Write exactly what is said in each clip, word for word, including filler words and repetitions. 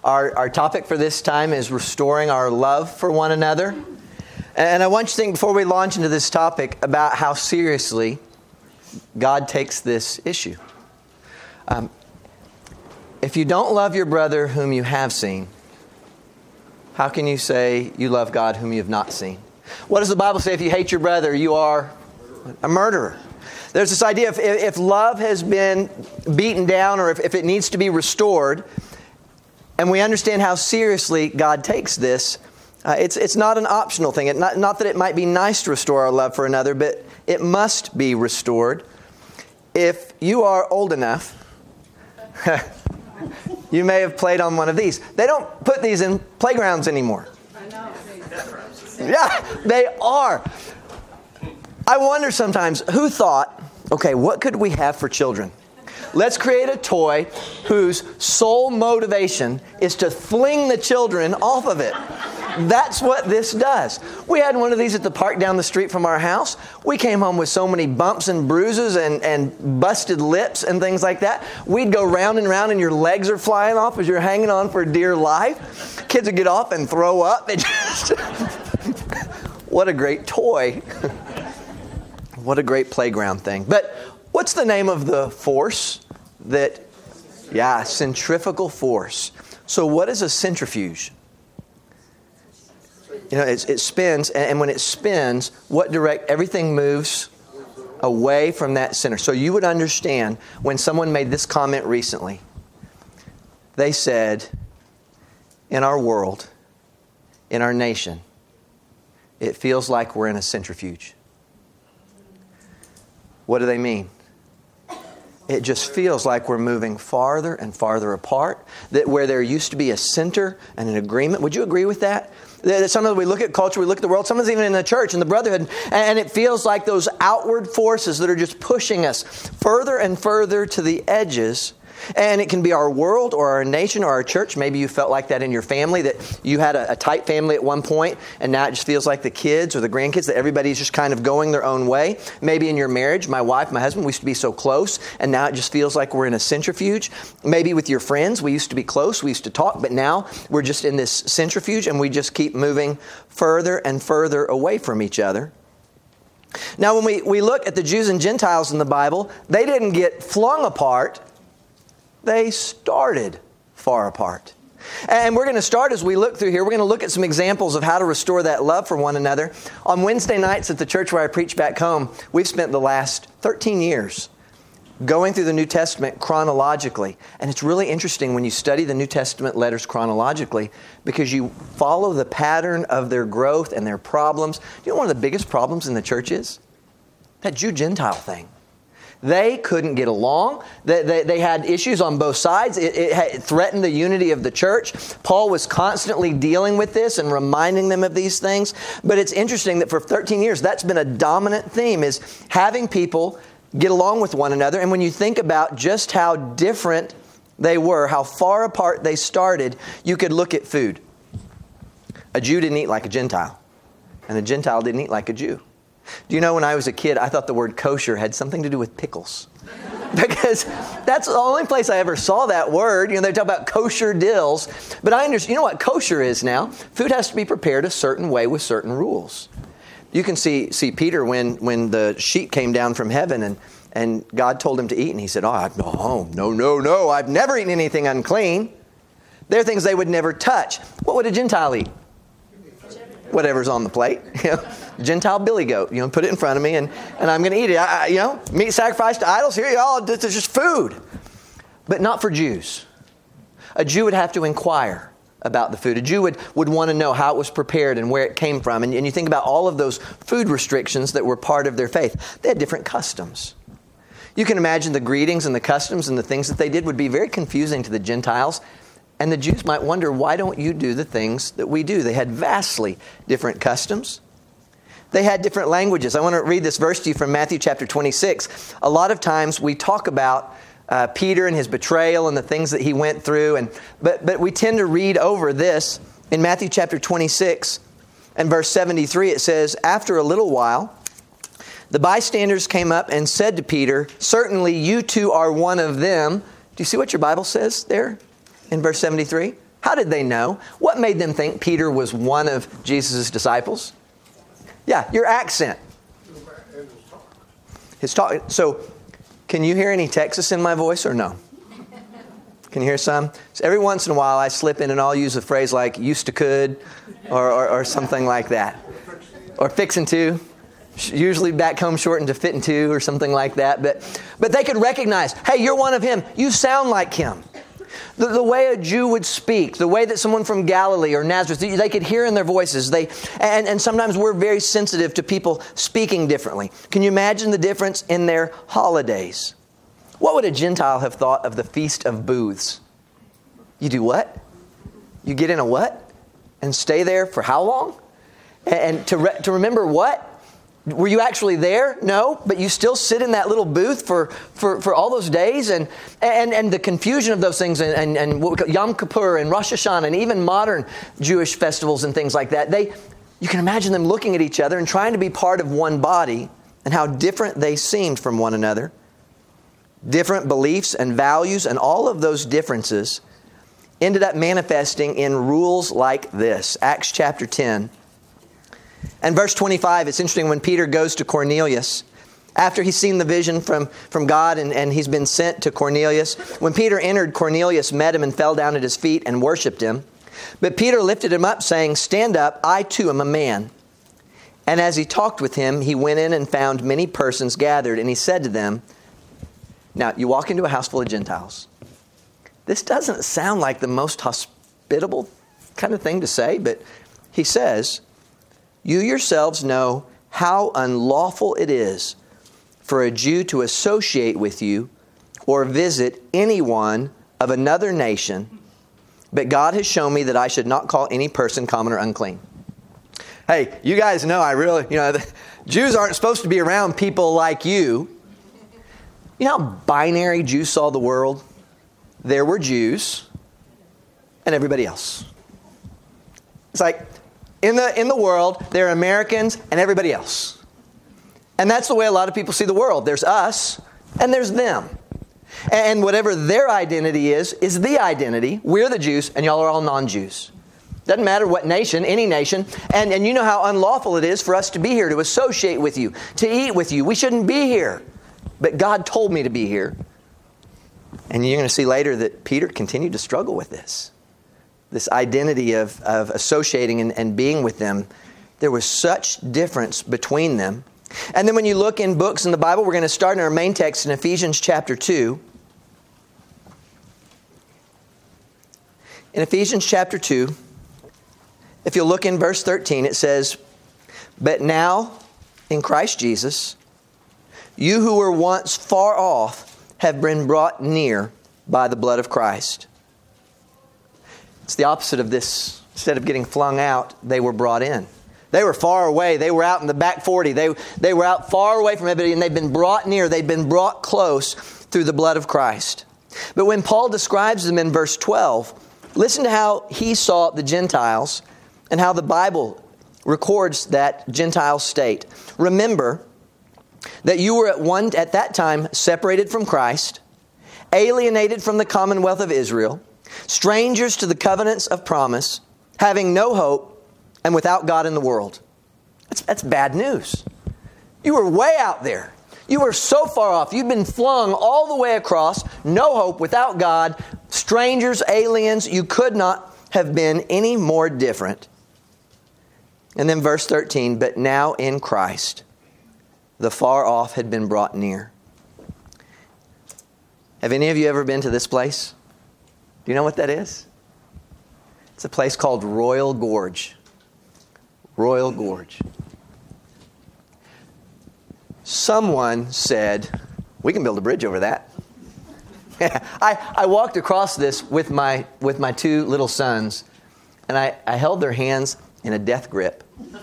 Our, our topic for this time is restoring our love for one another. And I want you to think, before we launch into this topic, about how seriously God takes this issue. Um, if you don't love your brother whom you have seen, how can you say you love God whom you have not seen? What does the Bible say? If you hate your brother, you are a murderer. There's this idea of if love has been beaten down or if, if it needs to be restored, and we understand how seriously God takes this, uh, it's it's not an optional thing. It not, not that it might be nice to restore our love for another, but it must be restored. If you are old enough, you may have played on one of these. They don't put these in playgrounds anymore. I know. Yeah, they are. I wonder sometimes, who thought, okay, what could we have for children? Let's create a toy whose sole motivation is to fling the children off of it. That's what this does. We had one of these at the park down the street from our house. We came home with so many bumps and bruises and, and busted lips and things like that. We'd go round and round and your legs are flying off as you're hanging on for dear life. Kids would get off and throw up. It just what a great toy. What a great playground thing. But what's the name of the force that, yeah, centrifugal force. So what is a centrifuge? You know, it, it spins, and when it spins, what direct, everything moves away from that center. So you would understand when someone made this comment recently. They said, in our world, in our nation, it feels like we're in a centrifuge. What do they mean? It just feels like we're moving farther and farther apart. That where there used to be a center and an agreement. Would you agree with that? That sometimes we look at culture, we look at the world, sometimes even in the church and the brotherhood, and it feels like those outward forces that are just pushing us further and further to the edges. And it can be our world or our nation or our church. Maybe you felt like that in your family, that you had a, a tight family at one point, and now it just feels like the kids or the grandkids, that everybody's just kind of going their own way. Maybe in your marriage, my wife, my husband, we used to be so close, and now it just feels like we're in a centrifuge. Maybe with your friends, we used to be close, we used to talk, but now we're just in this centrifuge, and we just keep moving further and further away from each other. Now, when we, we look at the Jews and Gentiles in the Bible, they didn't get flung apart. They started far apart. And we're going to start as we look through here. We're going to look at some examples of how to restore that love for one another. On Wednesday nights at the church where I preach back home, we've spent the last thirteen years going through the New Testament chronologically. And it's really interesting when you study the New Testament letters chronologically because you follow the pattern of their growth and their problems. You know one of the biggest problems in the church is? That Jew-Gentile thing. They couldn't get along. They, they, they had issues on both sides. It, it, it threatened the unity of the church. Paul was constantly dealing with this and reminding them of these things. But it's interesting that for thirteen years, that's been a dominant theme, is having people get along with one another. And when you think about just how different they were, how far apart they started, you could look at food. A Jew didn't eat like a Gentile, and a Gentile didn't eat like a Jew. Do you know when I was a kid, I thought the word kosher had something to do with pickles. Because that's the only place I ever saw that word. You know, they talk about kosher dills. But I understand, you know what kosher is now? Food has to be prepared a certain way with certain rules. You can see see Peter when, when the sheet came down from heaven and, and God told him to eat. And he said, oh, no, no, no, no, I've never eaten anything unclean. There are things they would never touch. What would a Gentile eat? Whatever's on the plate. You know, Gentile billy goat. You know, put it in front of me and, and I'm going to eat it. I, I, you know, meat sacrificed to idols. Here you all. This is just food. But not for Jews. A Jew would have to inquire about the food. A Jew would, would want to know how it was prepared and where it came from. And, and you think about all of those food restrictions that were part of their faith. They had different customs. You can imagine the greetings and the customs and the things that they did would be very confusing to the Gentiles. And the Jews might wonder, why don't you do the things that we do? They had vastly different customs. They had different languages. I want to read this verse to you from Matthew chapter twenty-six. A lot of times we talk about uh, Peter and his betrayal and the things that he went through. And but, but we tend to read over this. In Matthew chapter twenty-six and verse seventy-three, it says, after a little while, the bystanders came up and said to Peter, certainly you too are one of them. Do you see what your Bible says there? In verse seventy-three, How did they know? What made them think Peter was one of Jesus' disciples? Yeah, your accent. His talk. So, can you hear any Texas in my voice or no? Can you hear some? So every once in a while I slip in and I'll use a phrase like used to could or, or, or something like that. Or fixing to. Usually back home shortened to fitting to or something like that. But but they could recognize, hey, you're one of him. You sound like him. The, the way a Jew would speak, the way that someone from Galilee or Nazareth, they could hear in their voices. They and, and sometimes we're very sensitive to people speaking differently. Can you imagine the difference in their holidays? What would a Gentile have thought of the Feast of Booths? You do what? You get in a what? And stay there for how long? And, and to re, to remember what? Were you actually there? No, but you still sit in that little booth for, for, for all those days, and and and the confusion of those things, and, and, and what we call Yom Kippur and Rosh Hashanah, and even modern Jewish festivals and things like that. They, you can imagine them looking at each other and trying to be part of one body, and how different they seemed from one another. Different beliefs and values, and all of those differences ended up manifesting in rules like this. Acts chapter ten. And verse twenty-five, it's interesting when Peter goes to Cornelius, after he's seen the vision from, from God and, and he's been sent to Cornelius. When Peter entered, Cornelius met him and fell down at his feet and worshipped him. But Peter lifted him up, saying, "Stand up, I too am a man." And as he talked with him, he went in and found many persons gathered, and he said to them, now, you walk into a house full of Gentiles. This doesn't sound like the most hospitable kind of thing to say, but he says, "You yourselves know how unlawful it is for a Jew to associate with you or visit anyone of another nation, but God has shown me that I should not call any person common or unclean." Hey, you guys know I really, you know, the Jews aren't supposed to be around people like you. You know how binary Jews saw the world? There were Jews and everybody else. It's like, in the in the world, there are Americans and everybody else. And that's the way a lot of people see the world. There's us and there's them. And whatever their identity is, is the identity. We're the Jews and y'all are all non-Jews. Doesn't matter what nation, any nation. And, and you know how unlawful it is for us to be here, to associate with you, to eat with you. We shouldn't be here. But God told me to be here. And you're going to see later that Peter continued to struggle with this. This identity of, of associating and, and being with them. There was such difference between them. And then when you look in books in the Bible, we're going to start in our main text in Ephesians chapter two. In Ephesians chapter two, if you look in verse thirteen, it says, "But now in Christ Jesus, you who were once far off have been brought near by the blood of Christ." It's the opposite of this. Instead of getting flung out, they were brought in. They were far away. They were out in the back forty. They, they were out far away from everybody, and they've been brought near. They've been brought close through the blood of Christ. But when Paul describes them in verse twelve, listen to how he saw the Gentiles and how the Bible records that Gentile state. "Remember that you were at one at that time separated from Christ, alienated from the commonwealth of Israel, strangers to the covenants of promise, having no hope, and without God in the world." That's, that's bad news. You were way out there. You were so far off. You've been flung all the way across, no hope, without God, strangers, aliens. You could not have been any more different. And then verse thirteen, "But now in Christ, the far off had been brought near." Have any of you ever been to this place? Do you know what that is? It's a place called Royal Gorge. Royal Gorge. Someone said, we can build a bridge over that. I, I walked across this with my with my two little sons, and I, I held their hands in a death grip.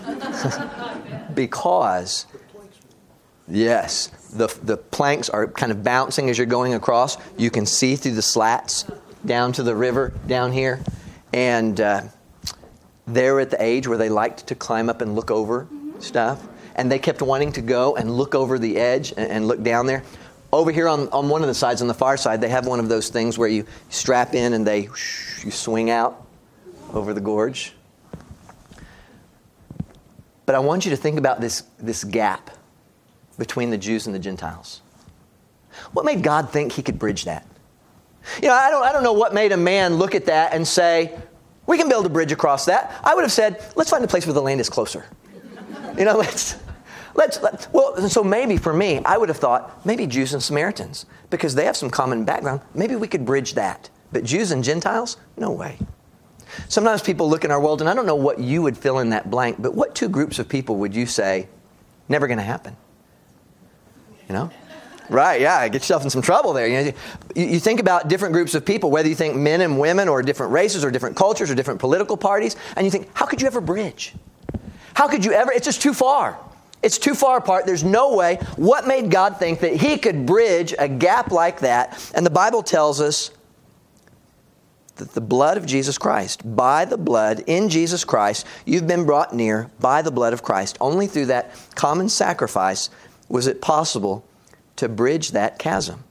Because, yes, the the planks are kind of bouncing as you're going across. You can see through the slats down to the river down here. And uh, they're at the age where they liked to climb up and look over stuff. And they kept wanting to go and look over the edge and, and look down there. Over here on, on one of the sides, on the far side, they have one of those things where you strap in and they whoosh, you swing out. over the gorge. But I want you to think about this, this gap between the Jews and the Gentiles. What made God think he could bridge that? You know, I don't, I don't know what made a man look at that and say, we can build a bridge across that. I would have said, let's find a place where the land is closer. You know, let's, let's, let's, well, so maybe for me, I would have thought, maybe Jews and Samaritans, because they have some common background, maybe we could bridge that. But Jews and Gentiles, no way. Sometimes people look in our world, and I don't know what you would fill in that blank, but what two groups of people would you say, never going to happen? You know? Right, yeah, get yourself in some trouble there. You know, you, you think about different groups of people, whether you think men and women or different races or different cultures or different political parties, and you think, how could you ever bridge? How could you ever? It's just too far. It's too far apart. There's no way. What made God think that he could bridge a gap like that? And the Bible tells us that the blood of Jesus Christ, by the blood in Jesus Christ, you've been brought near by the blood of Christ. Only through that common sacrifice was it possible to bridge that chasm.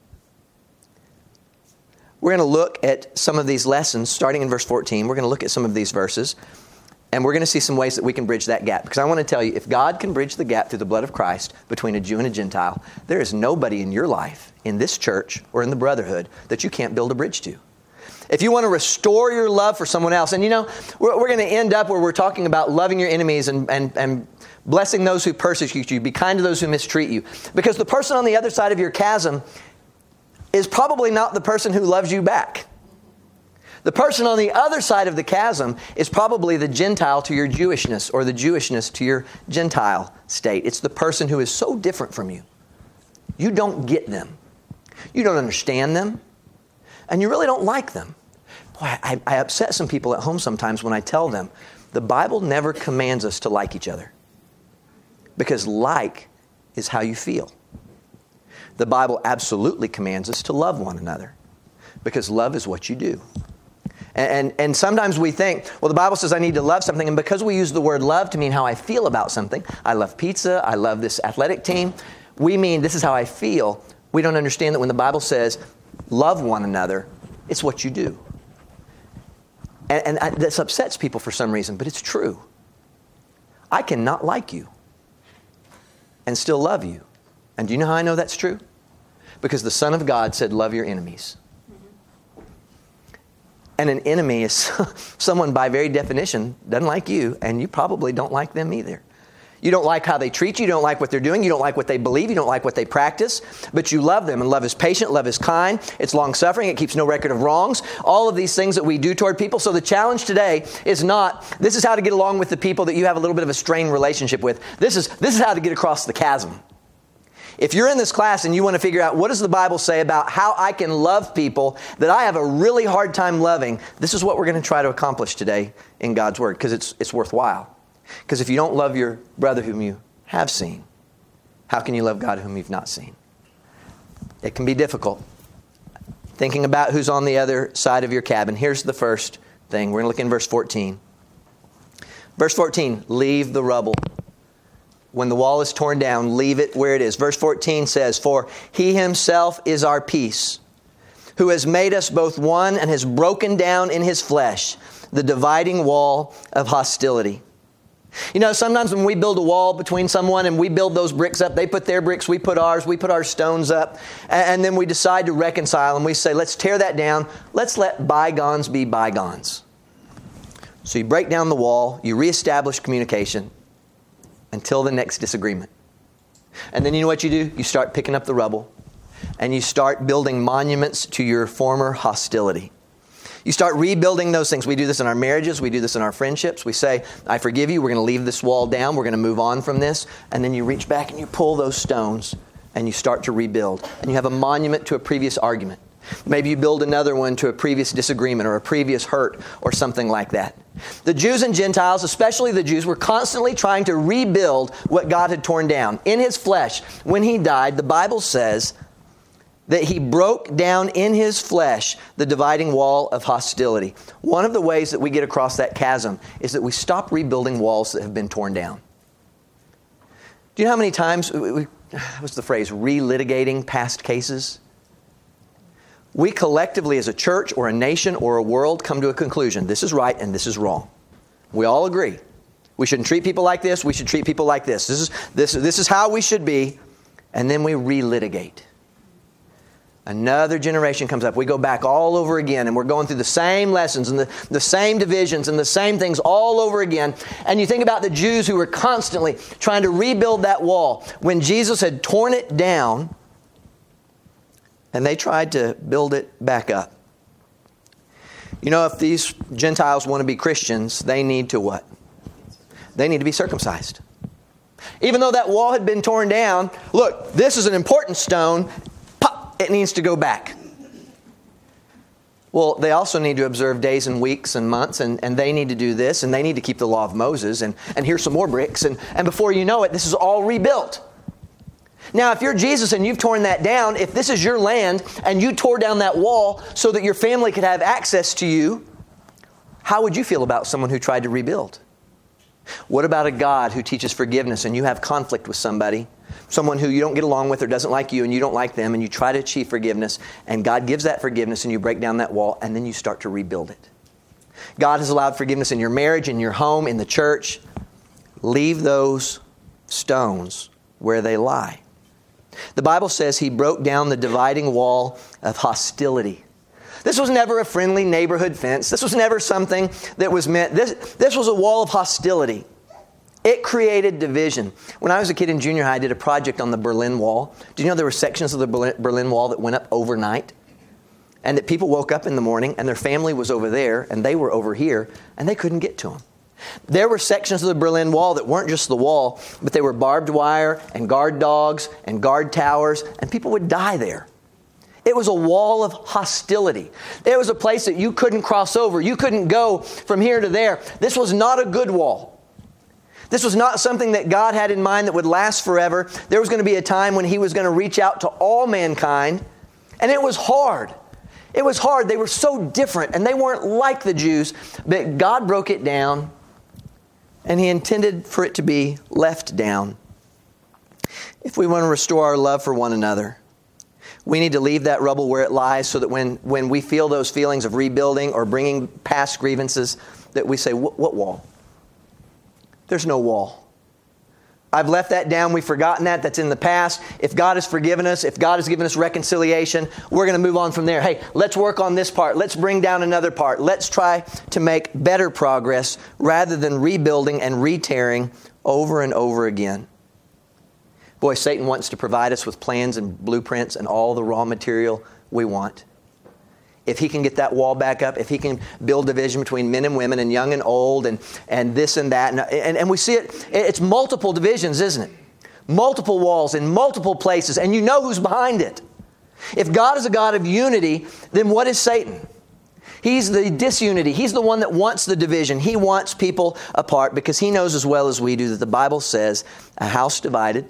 We're going to look at some of these lessons starting in verse fourteen. We're going to look at some of these verses, and we're going to see some ways that we can bridge that gap. Because I want to tell you, if God can bridge the gap through the blood of Christ between a Jew and a Gentile, there is nobody in your life, in this church or in the brotherhood, that you can't build a bridge to. If you want to restore your love for someone else, and you know, we're, we're going to end up where we're talking about loving your enemies and, and, and blessing those who persecute you, be kind to those who mistreat you. Because the person on the other side of your chasm is probably not the person who loves you back. The person on the other side of the chasm is probably the Gentile to your Jewishness or the Jewishness to your Gentile state. It's the person who is so different from you. You don't get them. You don't understand them. And you really don't like them. Boy, I, I upset some people at home sometimes when I tell them the Bible never commands us to like each other. Because like is how you feel. The Bible absolutely commands us to love one another. Because love is what you do. And, and, and sometimes we think, well, the Bible says I need to love something. And because we use the word love to mean how I feel about something, I love pizza, I love this athletic team, we mean this is how I feel. We don't understand that when the Bible says love one another, it's what you do. And, and I, this upsets people for some reason, but it's true. I cannot like you and still love you. And do you know how I know that's true? Because the Son of God said, love your enemies. Mm-hmm. And an enemy is someone by very definition doesn't like you, and you probably don't like them either. You don't like how they treat you. You don't like what they're doing. You don't like what they believe. You don't like what they practice. But you love them. And love is patient. Love is kind. It's long-suffering. It keeps no record of wrongs. All of these things that we do toward people. So the challenge today is not, this is how to get along with the people that you have a little bit of a strained relationship with. This is, this is how to get across the chasm. If you're in this class and you want to figure out what does the Bible say about how I can love people that I have a really hard time loving, this is what we're going to try to accomplish today in God's Word, because it's, it's worthwhile. Because if you don't love your brother whom you have seen, how can you love God whom you've not seen? It can be difficult. Thinking about who's on the other side of your cabin. Here's the first thing. We're going to look in verse fourteen. Verse fourteen, leave the rubble. When the wall is torn down, leave it where it is. Verse fourteen says, for He Himself is our peace, who has made us both one and has broken down in His flesh the dividing wall of hostility. You know, sometimes when we build a wall between someone and we build those bricks up, they put their bricks, we put ours, we put our stones up, and then we decide to reconcile and we say, let's tear that down. Let's let bygones be bygones. So you break down the wall, you reestablish communication until the next disagreement. And then you know what you do? You start picking up the rubble and you start building monuments to your former hostility. You start rebuilding those things. We do this in our marriages. We do this in our friendships. We say, I forgive you. We're going to leave this wall down. We're going to move on from this. And then you reach back and you pull those stones and you start to rebuild. And you have a monument to a previous argument. Maybe you build another one to a previous disagreement or a previous hurt or something like that. The Jews and Gentiles, especially the Jews, were constantly trying to rebuild what God had torn down. In His flesh, when He died, the Bible says that He broke down in His flesh the dividing wall of hostility. One of the ways that we get across that chasm is that we stop rebuilding walls that have been torn down. Do you know how many times, we, we, what's the phrase, relitigating past cases? we collectively as a church or a nation or a world come to a conclusion. This is right and this is wrong. We all agree. We shouldn't treat people like this. We should treat people like this. This is, this, this is how we should be. And then we relitigate. Another generation comes up. We go back all over again, and we're going through the same lessons and the, the same divisions and the same things all over again. And you think about the Jews who were constantly trying to rebuild that wall when Jesus had torn it down, and they tried to build it back up. You know, if these Gentiles want to be Christians, they need to what? They need to be circumcised. Even though that wall had been torn down, look, this is an important stone. Pop, it needs to go back. Well, they also need to observe days and weeks and months, and, and they need to do this, and they need to keep the law of Moses, and, and here's some more bricks, and, and before you know it, this is all rebuilt. Now, if you're Jesus and you've torn that down, if this is your land, and you tore down that wall so that your family could have access to you, how would you feel about someone who tried to rebuild? What about a God who teaches forgiveness and you have conflict with somebody, someone who you don't get along with or doesn't like you and you don't like them, and you try to achieve forgiveness, and God gives that forgiveness and you break down that wall and then you start to rebuild it? God has allowed forgiveness in your marriage, in your home, in the church. Leave those stones where they lie. The Bible says He broke down the dividing wall of hostility. This was never a friendly neighborhood fence. This was never something that was meant. This, this was a wall of hostility. It created division. When I was a kid in junior high, I did a project on the Berlin Wall. Do you know there were sections of the Berlin Wall that went up overnight? And that people woke up in the morning and their family was over there and they were over here and they couldn't get to them. There were sections of the Berlin Wall that weren't just the wall, but they were barbed wire and guard dogs and guard towers, and people would die there. It was a wall of hostility. It was a place that you couldn't cross over. You couldn't go from here to there. This was not a good wall. This was not something that God had in mind that would last forever. There was going to be a time when He was going to reach out to all mankind, and it was hard. It was hard. They were so different, and they weren't like the Jews, but God broke it down, and He intended for it to be left down. If we want to restore our love for one another, we need to leave that rubble where it lies so that when, when we feel those feelings of rebuilding or bringing past grievances, that we say, what, what wall? There's no wall. I've left that down. We've forgotten that. That's in the past. If God has forgiven us, if God has given us reconciliation, we're going to move on from there. Hey, let's work on this part. Let's bring down another part. Let's try to make better progress rather than rebuilding and re-tearing over and over again. Boy, Satan wants to provide us with plans and blueprints and all the raw material we want. If he can get that wall back up, if he can build division between men and women and young and old and, and this and that. And, and, and we see it, it's multiple divisions, isn't it? Multiple walls in multiple places, and you know who's behind it. If God is a God of unity, then what is Satan? He's the disunity. He's the one that wants the division. He wants people apart because he knows as well as we do that the Bible says a house divided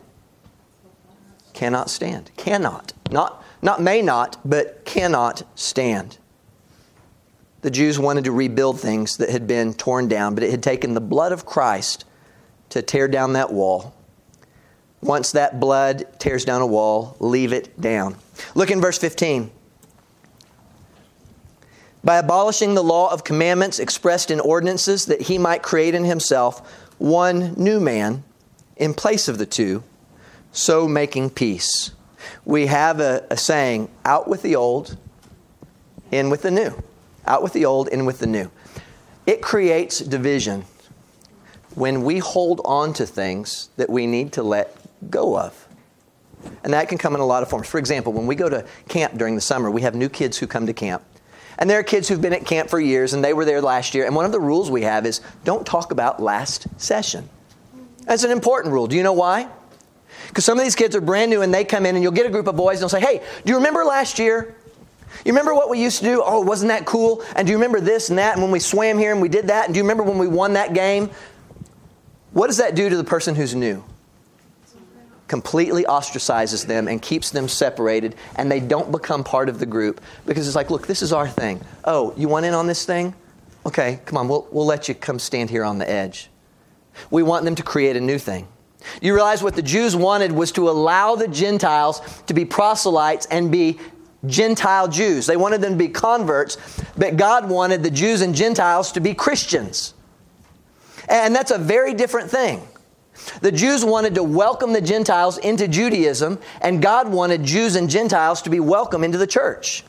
cannot stand. Cannot. Not, not may not, but cannot stand. The Jews wanted to rebuild things that had been torn down, but it had taken the blood of Christ to tear down that wall. Once that blood tears down a wall, leave it down. Look in verse fifteen. By abolishing the law of commandments expressed in ordinances, that He might create in Himself one new man in place of the two, so making peace. We have a, a saying, out with the old, in with the new. Out with the old, in with the new. It creates division when we hold on to things that we need to let go of. And that can come in a lot of forms. For example, when we go to camp during the summer, we have new kids who come to camp. And there are kids who've been at camp for years, and they were there last year. And one of the rules we have is, don't talk about last session. That's an important rule. Do you know why? Because some of these kids are brand new and they come in and you'll get a group of boys and they'll say, hey, do you remember last year? You remember what we used to do? Oh, wasn't that cool? And do you remember this and that? And when we swam here and we did that? And do you remember when we won that game? What does that do to the person who's new? Completely ostracizes them and keeps them separated, and they don't become part of the group because it's like, look, this is our thing. Oh, you want in on this thing? Okay, come on, we'll, we'll let you come stand here on the edge. We want them to create a new thing. You realize what the Jews wanted was to allow the Gentiles to be proselytes and be Gentile Jews. They wanted them to be converts, but God wanted the Jews and Gentiles to be Christians. And that's a very different thing. The Jews wanted to welcome the Gentiles into Judaism, and God wanted Jews and Gentiles to be welcome into the church.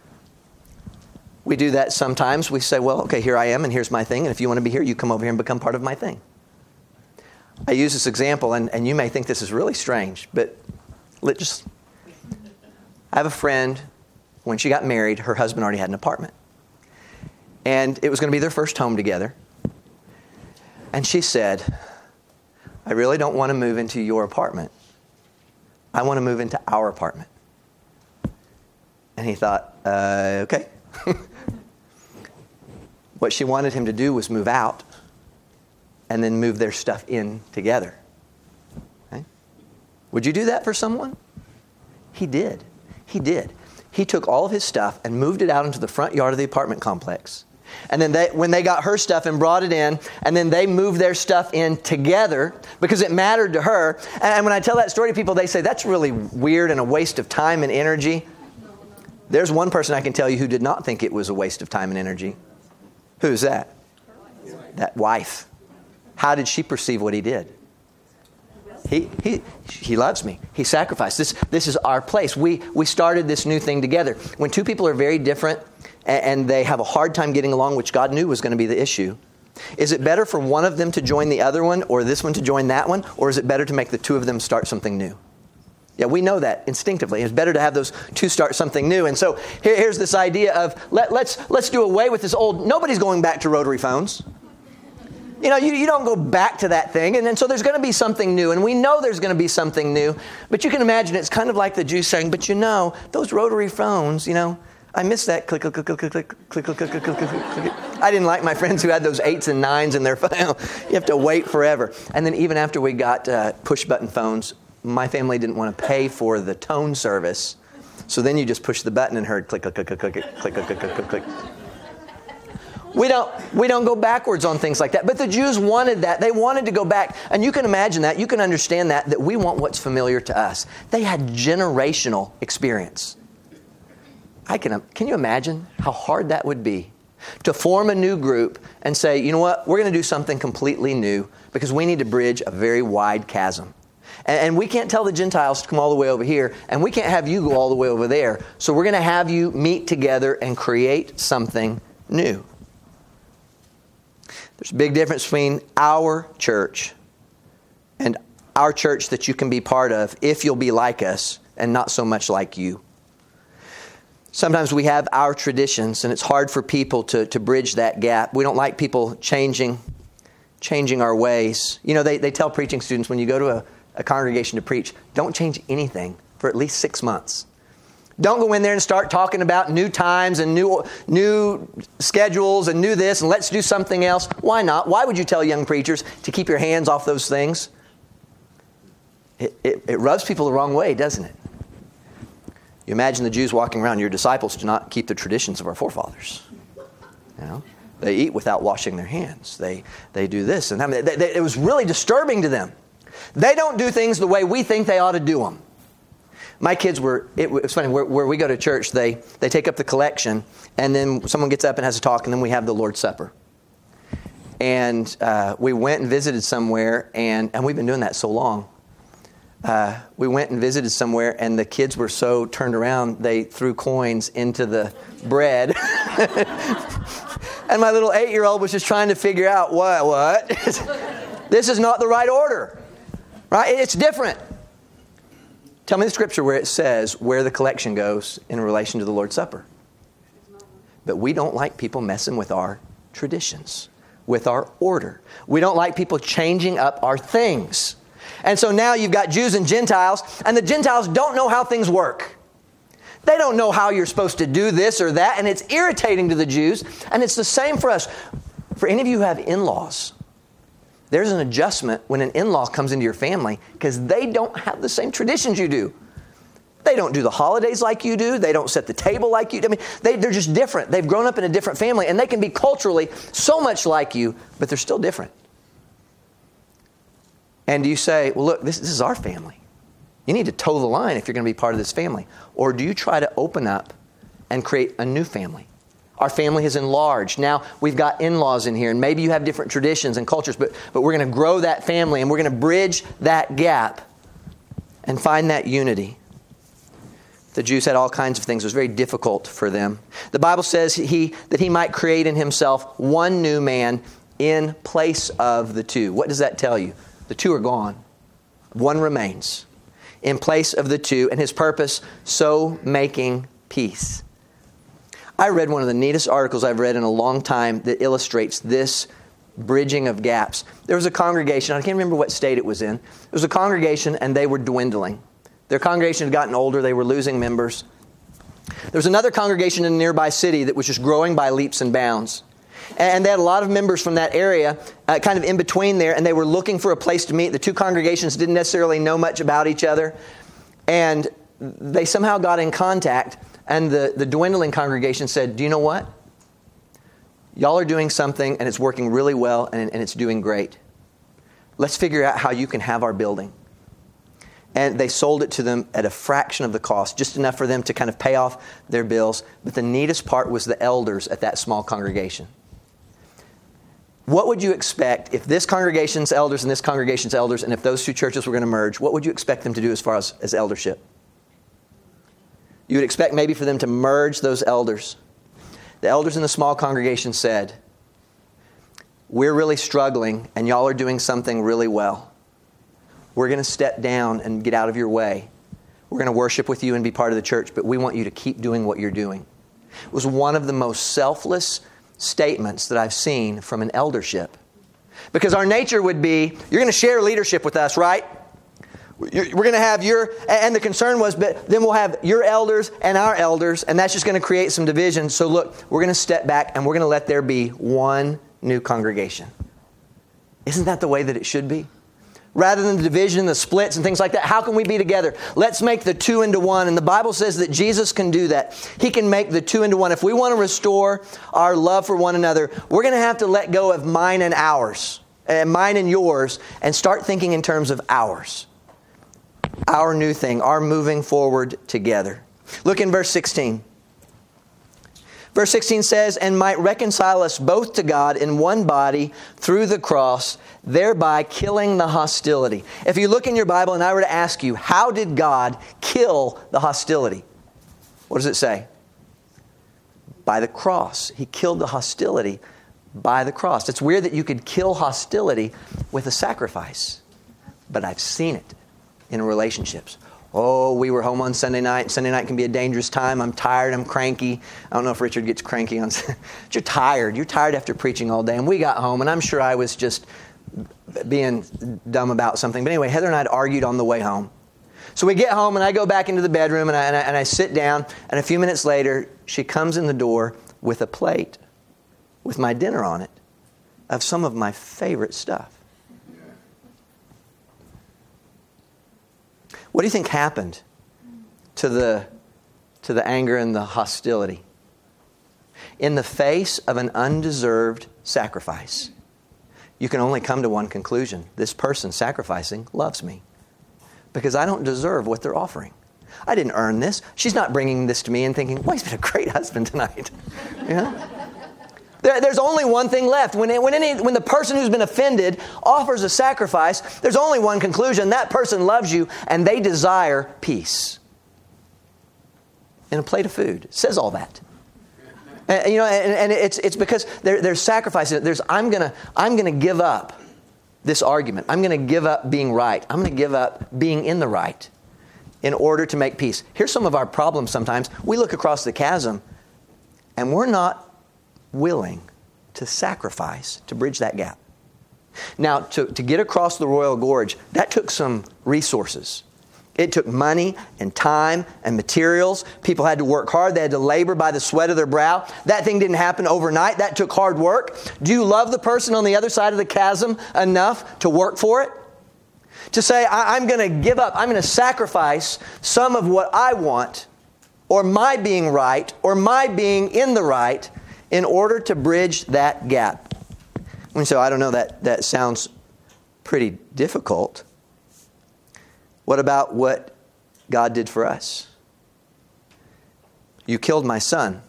We do that sometimes. We say, well, okay, here I am, and here's my thing, and if you want to be here, you come over here and become part of my thing. I use this example, and, and you may think this is really strange, but let just... I have a friend, when she got married, her husband already had an apartment. And it was going to be their first home together. And she said, I really don't want to move into your apartment. I want to move into our apartment. And he thought, uh, okay. What she wanted him to do was move out and then move their stuff in together. Okay? Would you do that for someone? He did. He did. He took all of his stuff and moved it out into the front yard of the apartment complex. And then they, when they got her stuff and brought it in, and then they moved their stuff in together because it mattered to her. And when I tell that story to people, they say, that's really weird and a waste of time and energy. There's one person I can tell you who did not think it was a waste of time and energy. Who's that? That wife. How did she perceive what he did? He he he loves me. He sacrificed. This this is our place. We we started this new thing together. When two people are very different and, and they have a hard time getting along, which God knew was going to be the issue, is it better for one of them to join the other one or this one to join that one? Or is it better to make the two of them start something new? Yeah, we know that instinctively. It's better to have those two start something new. And so here, here's this idea of let, let's let's do away with this old, nobody's going back to rotary phones. You know, you, you don't go back to that thing. And then so there's going to be something new. And we know there's going to be something new. But you can imagine it's kind of like the Jews saying, but you know, those rotary phones, you know, I miss that click, click, click, click, click, click, click, click, click, click, click, click. I didn't like my friends who had those eights and nines in their phone. You have to wait forever. And then even after we got uh, push-button phones, my family didn't want to pay for the tone service. So then you just push the button and heard click, click, click, click, click, click, click, click, click, click. We don't we don't go backwards on things like that. But the Jews wanted that. They wanted to go back. And you can imagine that. You can understand that, that we want what's familiar to us. They had generational experience. I can can you imagine how hard that would be to form a new group and say, you know what, we're going to do something completely new because we need to bridge a very wide chasm. And, and we can't tell the Gentiles to come all the way over here, and we can't have you go all the way over there. So we're going to have you meet together and create something new. There's a big difference between our church and our church that you can be part of if you'll be like us and not so much like you. Sometimes we have our traditions, and it's hard for people to, to bridge that gap. We don't like people changing changing our ways. You know, they, they tell preaching students when you go to a, a congregation to preach, don't change anything for at least six months. Don't go in there and start talking about new times and new new schedules and new this and let's do something else. Why not? Why would you tell young preachers to keep your hands off those things? It, it, it rubs people the wrong way, doesn't it? You imagine the Jews walking around, your disciples do not keep the traditions of our forefathers. You know, they eat without washing their hands. They they do this. And I mean, they, they, it was really disturbing to them. They don't do things the way we think they ought to do them. My kids were, it was funny, where, where we go to church, they, they take up the collection, and then someone gets up and has a talk, and then we have the Lord's Supper. And uh, we went and visited somewhere, and, and we've been doing that so long. Uh, we went and visited somewhere, and the kids were so turned around, they threw coins into the bread. And my little eight-year-old was just trying to figure out, what, what? This is not the right order. Right? It's different. Tell me the scripture where it says where the collection goes in relation to the Lord's Supper. But we don't like people messing with our traditions, with our order. We don't like people changing up our things. And so now you've got Jews and Gentiles, and the Gentiles don't know how things work. They don't know how you're supposed to do this or that, and it's irritating to the Jews, and it's the same for us. For any of you who have in-laws, there's an adjustment when an in-law comes into your family because they don't have the same traditions you do. They don't do the holidays like you do. They don't set the table like you do. I mean, they, they're just different. They've grown up in a different family, and they can be culturally so much like you, but they're still different. And you say, well, look, this, this is our family. You need to toe the line if you're going to be part of this family. Or do you try to open up and create a new family? Our family has enlarged. Now we've got in-laws in here, and maybe you have different traditions and cultures, but, but we're going to grow that family, and we're going to bridge that gap and find that unity. The Jews had all kinds of things. It was very difficult for them. The Bible says he that he might create in himself one new man in place of the two. What does that tell you? The two are gone. One remains in place of the two, and his purpose, so making peace. I read one of the neatest articles I've read in a long time that illustrates this bridging of gaps. There was a congregation, I can't remember what state it was in. It was a congregation, and they were dwindling. Their congregation had gotten older. They were losing members. There was another congregation in a nearby city that was just growing by leaps and bounds. And they had a lot of members from that area uh, kind of in between there, and they were looking for a place to meet. The two congregations didn't necessarily know much about each other. And they somehow got in contact, and the, the dwindling congregation said, do you know what? Y'all are doing something, and it's working really well, and, and it's doing great. Let's figure out how you can have our building. And they sold it to them at a fraction of the cost, just enough for them to kind of pay off their bills. But the neatest part was the elders at that small congregation. What would you expect if this congregation's elders and this congregation's elders, and if those two churches were going to merge, what would you expect them to do as far as, as eldership? You would expect maybe for them to merge those elders. The elders in the small congregation said, we're really struggling, and y'all are doing something really well. We're going to step down and get out of your way. We're going to worship with you and be part of the church, but we want you to keep doing what you're doing. It was one of the most selfless statements that I've seen from an eldership. Because our nature would be, you're going to share leadership with us, right? You're, we're going to have your, and the concern was, but then we'll have your elders and our elders, and that's just going to create some division. So look, we're going to step back and we're going to let there be one new congregation. Isn't that the way that it should be? Rather than the division, the splits and things like that, how can we be together? Let's make the two into one. And the Bible says that Jesus can do that. He can make the two into one. If we want to restore our love for one another, we're going to have to let go of mine and ours, and mine and yours, and start thinking in terms of ours. Our new thing, our moving forward together. Look in verse sixteen. Verse sixteen says, and might reconcile us both to God in one body through the cross, thereby killing the hostility. If you look in your Bible and I were to ask you, how did God kill the hostility? What does it say? By the cross. He killed the hostility by the cross. It's weird that you could kill hostility with a sacrifice, but I've seen it in relationships. Oh, we were home on Sunday night. Sunday night can be a dangerous time. I'm tired. I'm cranky. I don't know if Richard gets cranky on Sunday. You're tired. You're tired after preaching all day. And we got home, and I'm sure I was just being dumb about something. But anyway, Heather and I had argued on the way home. So we get home, and I go back into the bedroom, and I, and I, and I sit down. And a few minutes later, she comes in the door with a plate with my dinner on it of some of my favorite stuff. What do you think happened to the, to the anger and the hostility? In the face of an undeserved sacrifice, you can only come to one conclusion. This person sacrificing loves me because I don't deserve what they're offering. I didn't earn this. She's not bringing this to me and thinking, well, he's been a great husband tonight. You know? There, there's only one thing left. When, it, when, any, when the person who's been offended offers a sacrifice, there's only one conclusion. That person loves you and they desire peace. In a plate of food. It says all that. And, you know, and, and it's it's because there, there's sacrificing. There's I'm gonna I'm gonna give up this argument. I'm gonna give up being right. I'm gonna give up being in the right in order to make peace. Here's some of our problems sometimes. We look across the chasm and we're not willing to sacrifice to bridge that gap. Now, to, to get across the Royal Gorge, that took some resources. It took money and time and materials. People had to work hard. They had to labor by the sweat of their brow. That thing didn't happen overnight. That took hard work. Do you love the person on the other side of the chasm enough to work for it? To say, I, I'm going to give up. I'm going to sacrifice some of what I want, or my being right, or my being in the right, in order to bridge that gap. And so I don't know, that, that sounds pretty difficult. What about what God did for us? You killed my son.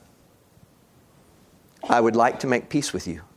I would like to make peace with you.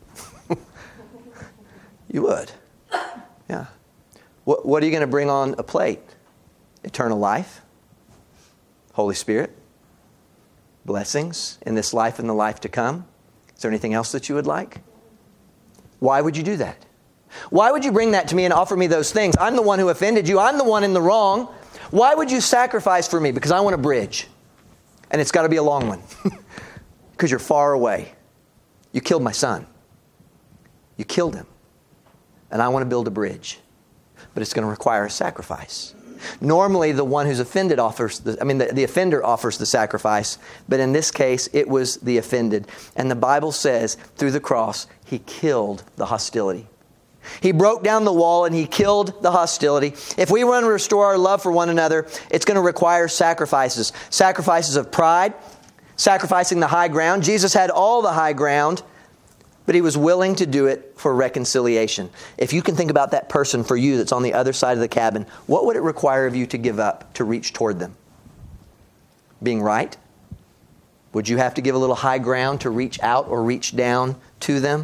You would. Yeah. What, what are you going to bring on a plate? Eternal life, Holy Spirit, blessings in this life and the life to come. Is there anything else that you would like? Why would you do that? Why would you bring that to me and offer me those things? I'm the one who offended you. I'm the one in the wrong. Why would you sacrifice for me? Because I want a bridge. And it's got to be a long one. Because you're far away. You killed my son. You killed him. And I want to build a bridge. But it's going to require a sacrifice. Normally, the one who's offended offers, the, I mean, the, the offender offers the sacrifice. But in this case, it was the offended. And the Bible says, through the cross, He killed the hostility. He broke down the wall and He killed the hostility. If we want to restore our love for one another, it's going to require sacrifices. Sacrifices of pride, sacrificing the high ground. Jesus had all the high ground, but He was willing to do it for reconciliation. If you can think about that person for you that's on the other side of the cabin, what would it require of you to give up to reach toward them? Being right? Would you have to give a little high ground to reach out or reach down to them?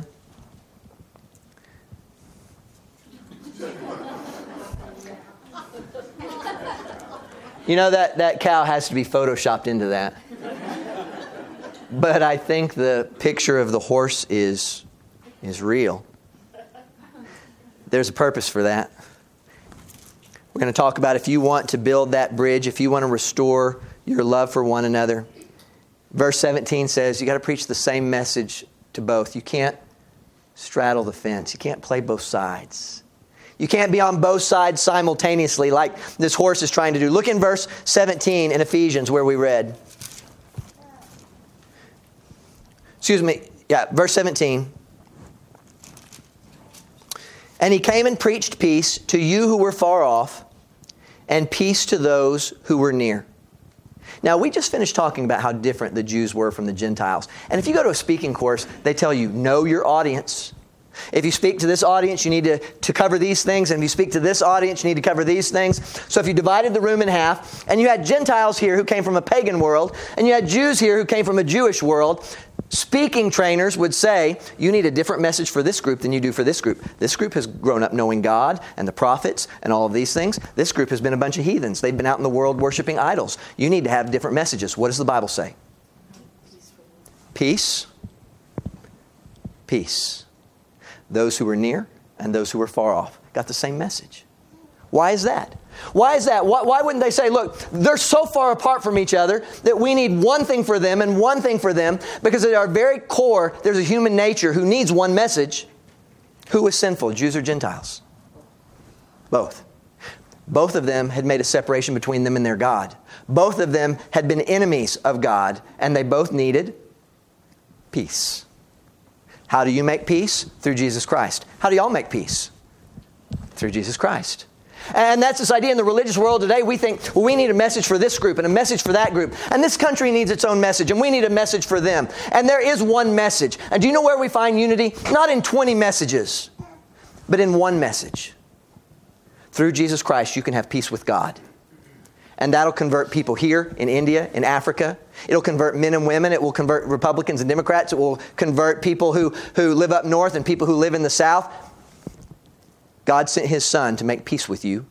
You know, that, that cow has to be photoshopped into that. But I think the picture of the horse is, is real. There's a purpose for that. We're going to talk about if you want to build that bridge, if you want to restore your love for one another. Verse seventeen says you got to preach the same message to both. You can't straddle the fence. You can't play both sides. You can't be on both sides simultaneously like this horse is trying to do. Look in verse seventeen in Ephesians where we read. Excuse me. Yeah, verse seventeen. And He came and preached peace to you who were far off, and peace to those who were near. Now, we just finished talking about how different the Jews were from the Gentiles. And if you go to a speaking course, they tell you, know your audience. If you speak to this audience, you need to, to cover these things. And if you speak to this audience, you need to cover these things. So if you divided the room in half, and you had Gentiles here who came from a pagan world, and you had Jews here who came from a Jewish world, speaking trainers would say, you need a different message for this group than you do for this group. This group has grown up knowing God and the prophets and all of these things. This group has been a bunch of heathens. They've been out in the world worshiping idols. You need to have different messages. What does the Bible say? Peace. Peace. Those who were near and those who were far off got the same message. Why is that? Why is that? Why, why wouldn't they say, look, they're so far apart from each other that we need one thing for them and one thing for them, because at our very core, there's a human nature who needs one message. Who was sinful, Jews or Gentiles? Both. Both of them had made a separation between them and their God. Both of them had been enemies of God, and they both needed peace. How do you make peace? Through Jesus Christ. How do y'all make peace? Through Jesus Christ. And that's this idea in the religious world today. We think, well, we need a message for this group and a message for that group. And this country needs its own message, and we need a message for them. And there is one message. And do you know where we find unity? Not in twenty messages, but in one message. Through Jesus Christ, you can have peace with God. And that'll convert people here, in India, in Africa. It'll convert men and women. It will convert Republicans and Democrats. It will convert people who, who live up north and people who live in the south. God sent His Son to make peace with you.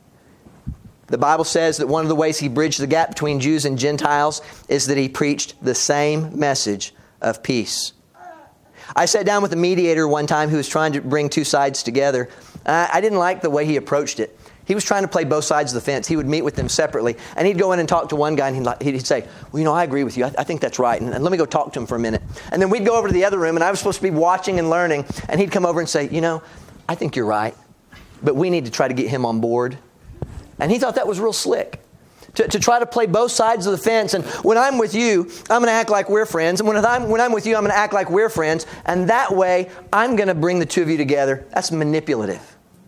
The Bible says that one of the ways He bridged the gap between Jews and Gentiles is that He preached the same message of peace. I sat down with a mediator one time who was trying to bring two sides together. I, I didn't like the way he approached it. He was trying to play both sides of the fence. He would meet with them separately. And he'd go in and talk to one guy, and he'd, he'd say, well, you know, I agree with you. I, I think that's right. And, and let me go talk to him for a minute. And then we'd go over to the other room, and I was supposed to be watching and learning. And he'd come over and say, you know, I think you're right, but we need to try to get him on board. And he thought that was real slick. To, to try to play both sides of the fence. And when I'm with you, I'm going to act like we're friends. And when I'm, when I'm with you, I'm going to act like we're friends. And that way, I'm going to bring the two of you together. That's manipulative.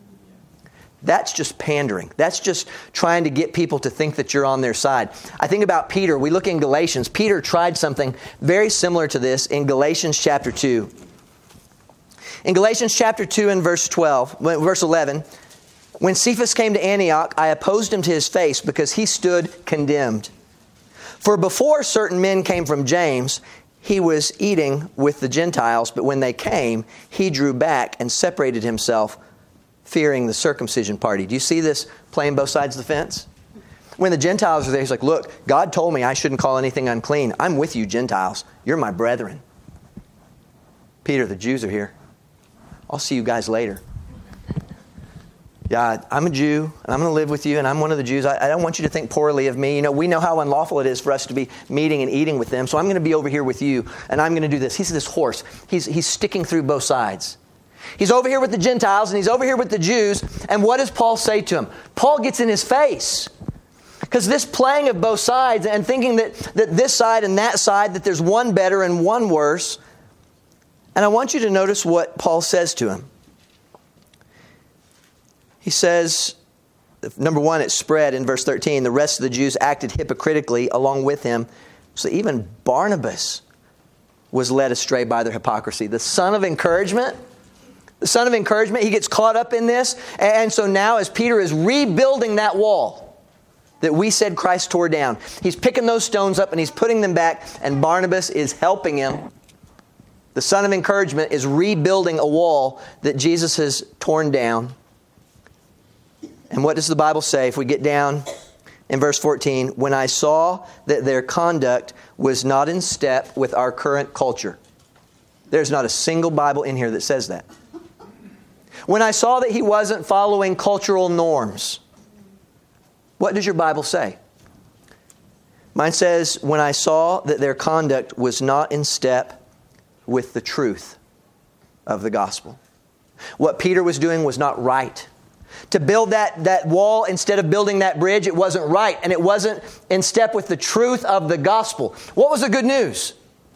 That's just pandering. That's just trying to get people to think that you're on their side. I think about Peter. We look in Galatians. Peter tried something very similar to this in Galatians chapter two. In Galatians chapter two and verse twelve, verse eleven, When Cephas came to Antioch, I opposed him to his face because he stood condemned. For before certain men came from James, he was eating with the Gentiles, but when they came, he drew back and separated himself, fearing the circumcision party. Do you see this playing both sides of the fence? When the Gentiles are there, he's like, look, God told me I shouldn't call anything unclean. I'm with you, Gentiles. You're my brethren. Peter, the Jews are here. I'll see you guys later. Yeah, I'm a Jew, and I'm going to live with you, and I'm one of the Jews. I, I don't want you to think poorly of me. You know, we know how unlawful it is for us to be meeting and eating with them, so I'm going to be over here with you, and I'm going to do this. He's this horse. He's, he's sticking through both sides. He's over here with the Gentiles, and he's over here with the Jews, and what does Paul say to him? Paul gets in his face. Because this playing of both sides and thinking that, that this side and that side, that there's one better and one worse. And I want you to notice what Paul says to him. He says, number one, it spread in verse thirteen. The rest of the Jews acted hypocritically along with him. So even Barnabas was led astray by their hypocrisy. The son of encouragement, the son of encouragement, he gets caught up in this. And so now as Peter is rebuilding that wall that we said Christ tore down, he's picking those stones up and he's putting them back, and Barnabas is helping him. The son of encouragement is rebuilding a wall that Jesus has torn down. And what does the Bible say? If we get down in verse fourteen, when I saw that their conduct was not in step with our current culture. There's not a single Bible in here that says that. When I saw that he wasn't following cultural norms. What does your Bible say? Mine says, when I saw that their conduct was not in step with the truth of the gospel. What Peter was doing was not right. To build that, that wall instead of building that bridge, it wasn't right. And it wasn't in step with the truth of the gospel. What was the good news?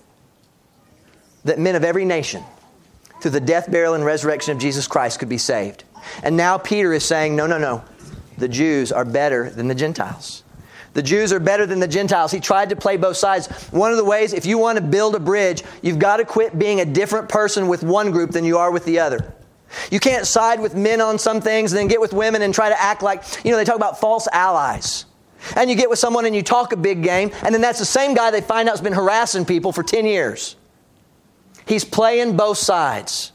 That men of every nation, through the death, burial, and resurrection of Jesus Christ, could be saved. And now Peter is saying, no, no, no. The Jews are better than the Gentiles. The Jews are better than the Gentiles. He tried to play both sides. One of the ways, if you want to build a bridge, you've got to quit being a different person with one group than you are with the other. You can't side with men on some things and then get with women and try to act like, you know, they talk about false allies. And you get with someone and you talk a big game, and then that's the same guy they find out has been harassing people for ten years. He's playing both sides.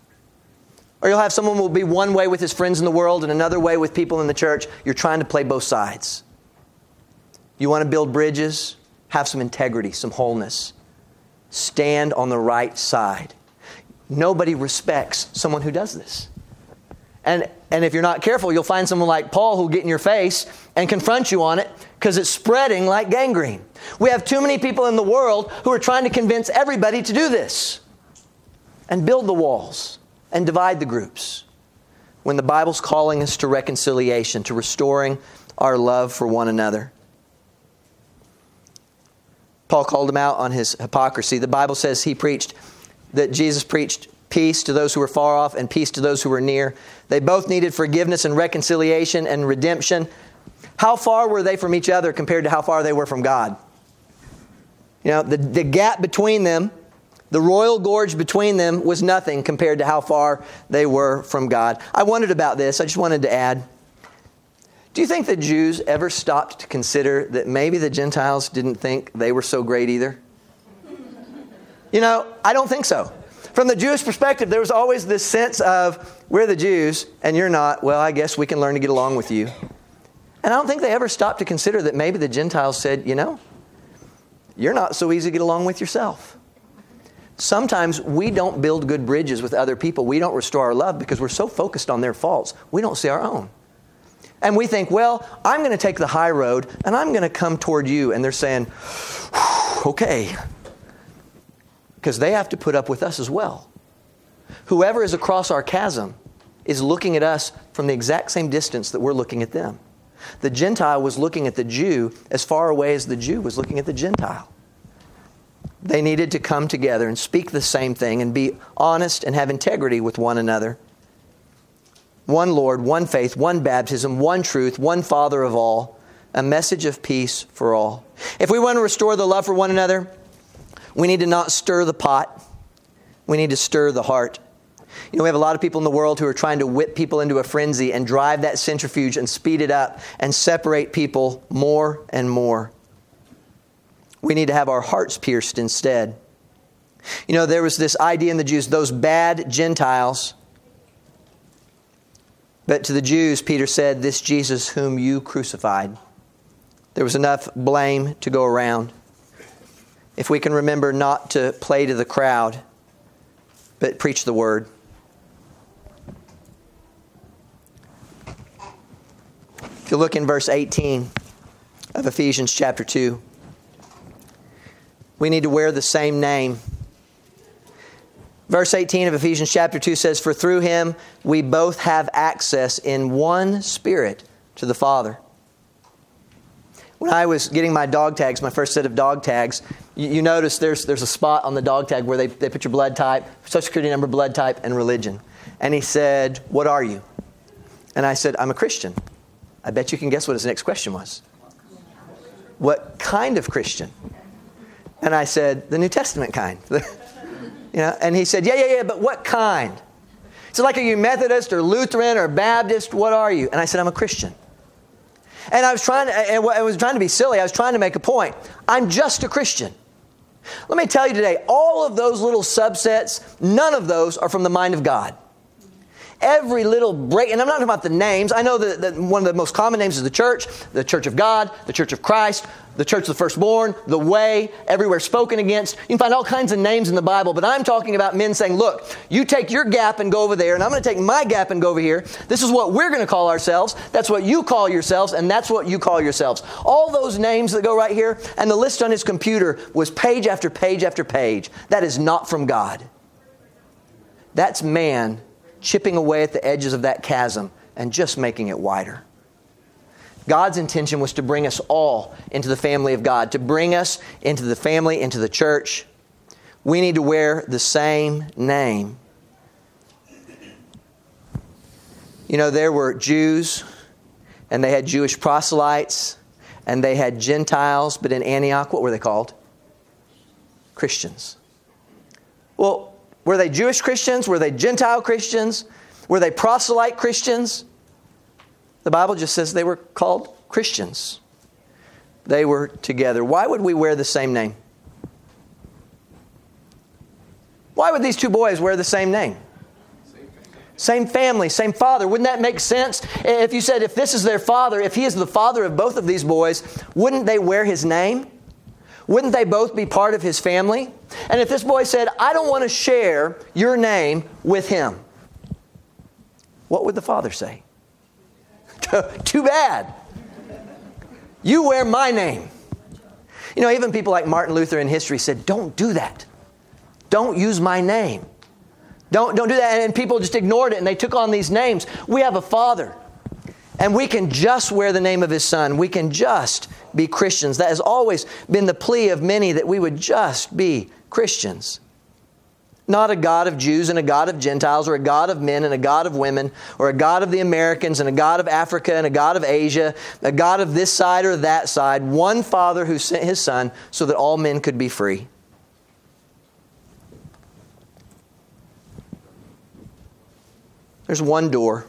Or you'll have someone who will be one way with his friends in the world and another way with people in the church. You're trying to play both sides. You want to build bridges? Have some integrity, some wholeness. Stand on the right side. Nobody respects someone who does this. And, and if you're not careful, you'll find someone like Paul who'll get in your face and confront you on it because it's spreading like gangrene. We have too many people in the world who are trying to convince everybody to do this and build the walls and divide the groups, when the Bible's calling us to reconciliation, to restoring our love for one another. Paul called him out on his hypocrisy. The Bible says he preached, that Jesus preached peace to those who were far off and peace to those who were near. They both needed forgiveness and reconciliation and redemption. How far were they from each other compared to how far they were from God? You know, the, the gap between them, the royal gorge between them, was nothing compared to how far they were from God. I wondered about this. I just wanted to add, do you think the Jews ever stopped to consider that maybe the Gentiles didn't think they were so great either? You know, I don't think so. From the Jewish perspective, there was always this sense of, we're the Jews and you're not. Well, I guess we can learn to get along with you. And I don't think they ever stopped to consider that maybe the Gentiles said, you know, you're not so easy to get along with yourself. Sometimes we don't build good bridges with other people. We don't restore our love because we're so focused on their faults. We don't see our own. And we think, well, I'm going to take the high road and I'm going to come toward you. And they're saying, okay. Because they have to put up with us as well. Whoever is across our chasm is looking at us from the exact same distance that we're looking at them. The Gentile was looking at the Jew as far away as the Jew was looking at the Gentile. They needed to come together and speak the same thing and be honest and have integrity with one another. One Lord, one faith, one baptism, one truth, one Father of all, a message of peace for all. If we want to restore the love for one another, we need to not stir the pot. We need to stir the heart. You know, we have a lot of people in the world who are trying to whip people into a frenzy and drive that centrifuge and speed it up and separate people more and more. We need to have our hearts pierced instead. You know, there was this idea in the Jews, those bad Gentiles. But to the Jews, Peter said, this Jesus whom you crucified. There was enough blame to go around. If we can remember not to play to the crowd, but preach the word. If you look in verse eighteen of Ephesians chapter two, we need to wear the same name. Verse eighteen of Ephesians chapter two says, for through him we both have access in one Spirit to the Father. When I was getting my dog tags, my first set of dog tags, you, you notice there's there's a spot on the dog tag where they, they put your blood type, social security number, blood type, and religion. And he said, what are you? And I said, I'm a Christian. I bet you can guess what his next question was. What kind of Christian? And I said, the New Testament kind. You know, and he said, yeah, yeah, yeah, but what kind? So like, are you Methodist or Lutheran or Baptist? What are you? And I said, I'm a Christian. And I was trying to, and I was trying to be silly. I was trying to make a point. I'm just a Christian. Let me tell you today, all of those little subsets, none of those are from the mind of God. Every little break, and I'm not talking about the names. I know that, that one of the most common names is the church, the Church of God, the Church of Christ, the Church of the Firstborn, the Way, everywhere spoken against. You can find all kinds of names in the Bible, but I'm talking about men saying, look, you take your gap and go over there, and I'm going to take my gap and go over here. This is what we're going to call ourselves. That's what you call yourselves, and that's what you call yourselves. All those names that go right here, and the list on his computer was page after page after page. That is not from God. That's man chipping away at the edges of that chasm and just making it wider. God's intention was to bring us all into the family of God, to bring us into the family, into the church. We need to wear the same name. You know, there were Jews, and they had Jewish proselytes, and they had Gentiles, but in Antioch, what were they called? Christians. Well, were they Jewish Christians? Were they Gentile Christians? Were they proselyte Christians? The Bible just says they were called Christians. They were together. Why would we wear the same name? Why would these two boys wear the same name? Same family, same father. Wouldn't that make sense? If you said if this is their father, if he is the father of both of these boys, wouldn't they wear his name? Wouldn't they both be part of his family? And if this boy said, I don't want to share your name with him, what would the father say? Too bad. You wear my name. You know, even people like Martin Luther in history said, don't do that. Don't use my name. Don't, don't do that. And people just ignored it and they took on these names. We have a father. And we can just wear the name of his son. We can just be Christians. That has always been the plea of many, that we would just be Christians. Not a God of Jews and a God of Gentiles, or a God of men and a God of women, or a God of the Americans and a God of Africa and a God of Asia, a God of this side or that side. One Father who sent his Son so that all men could be free. There's one door.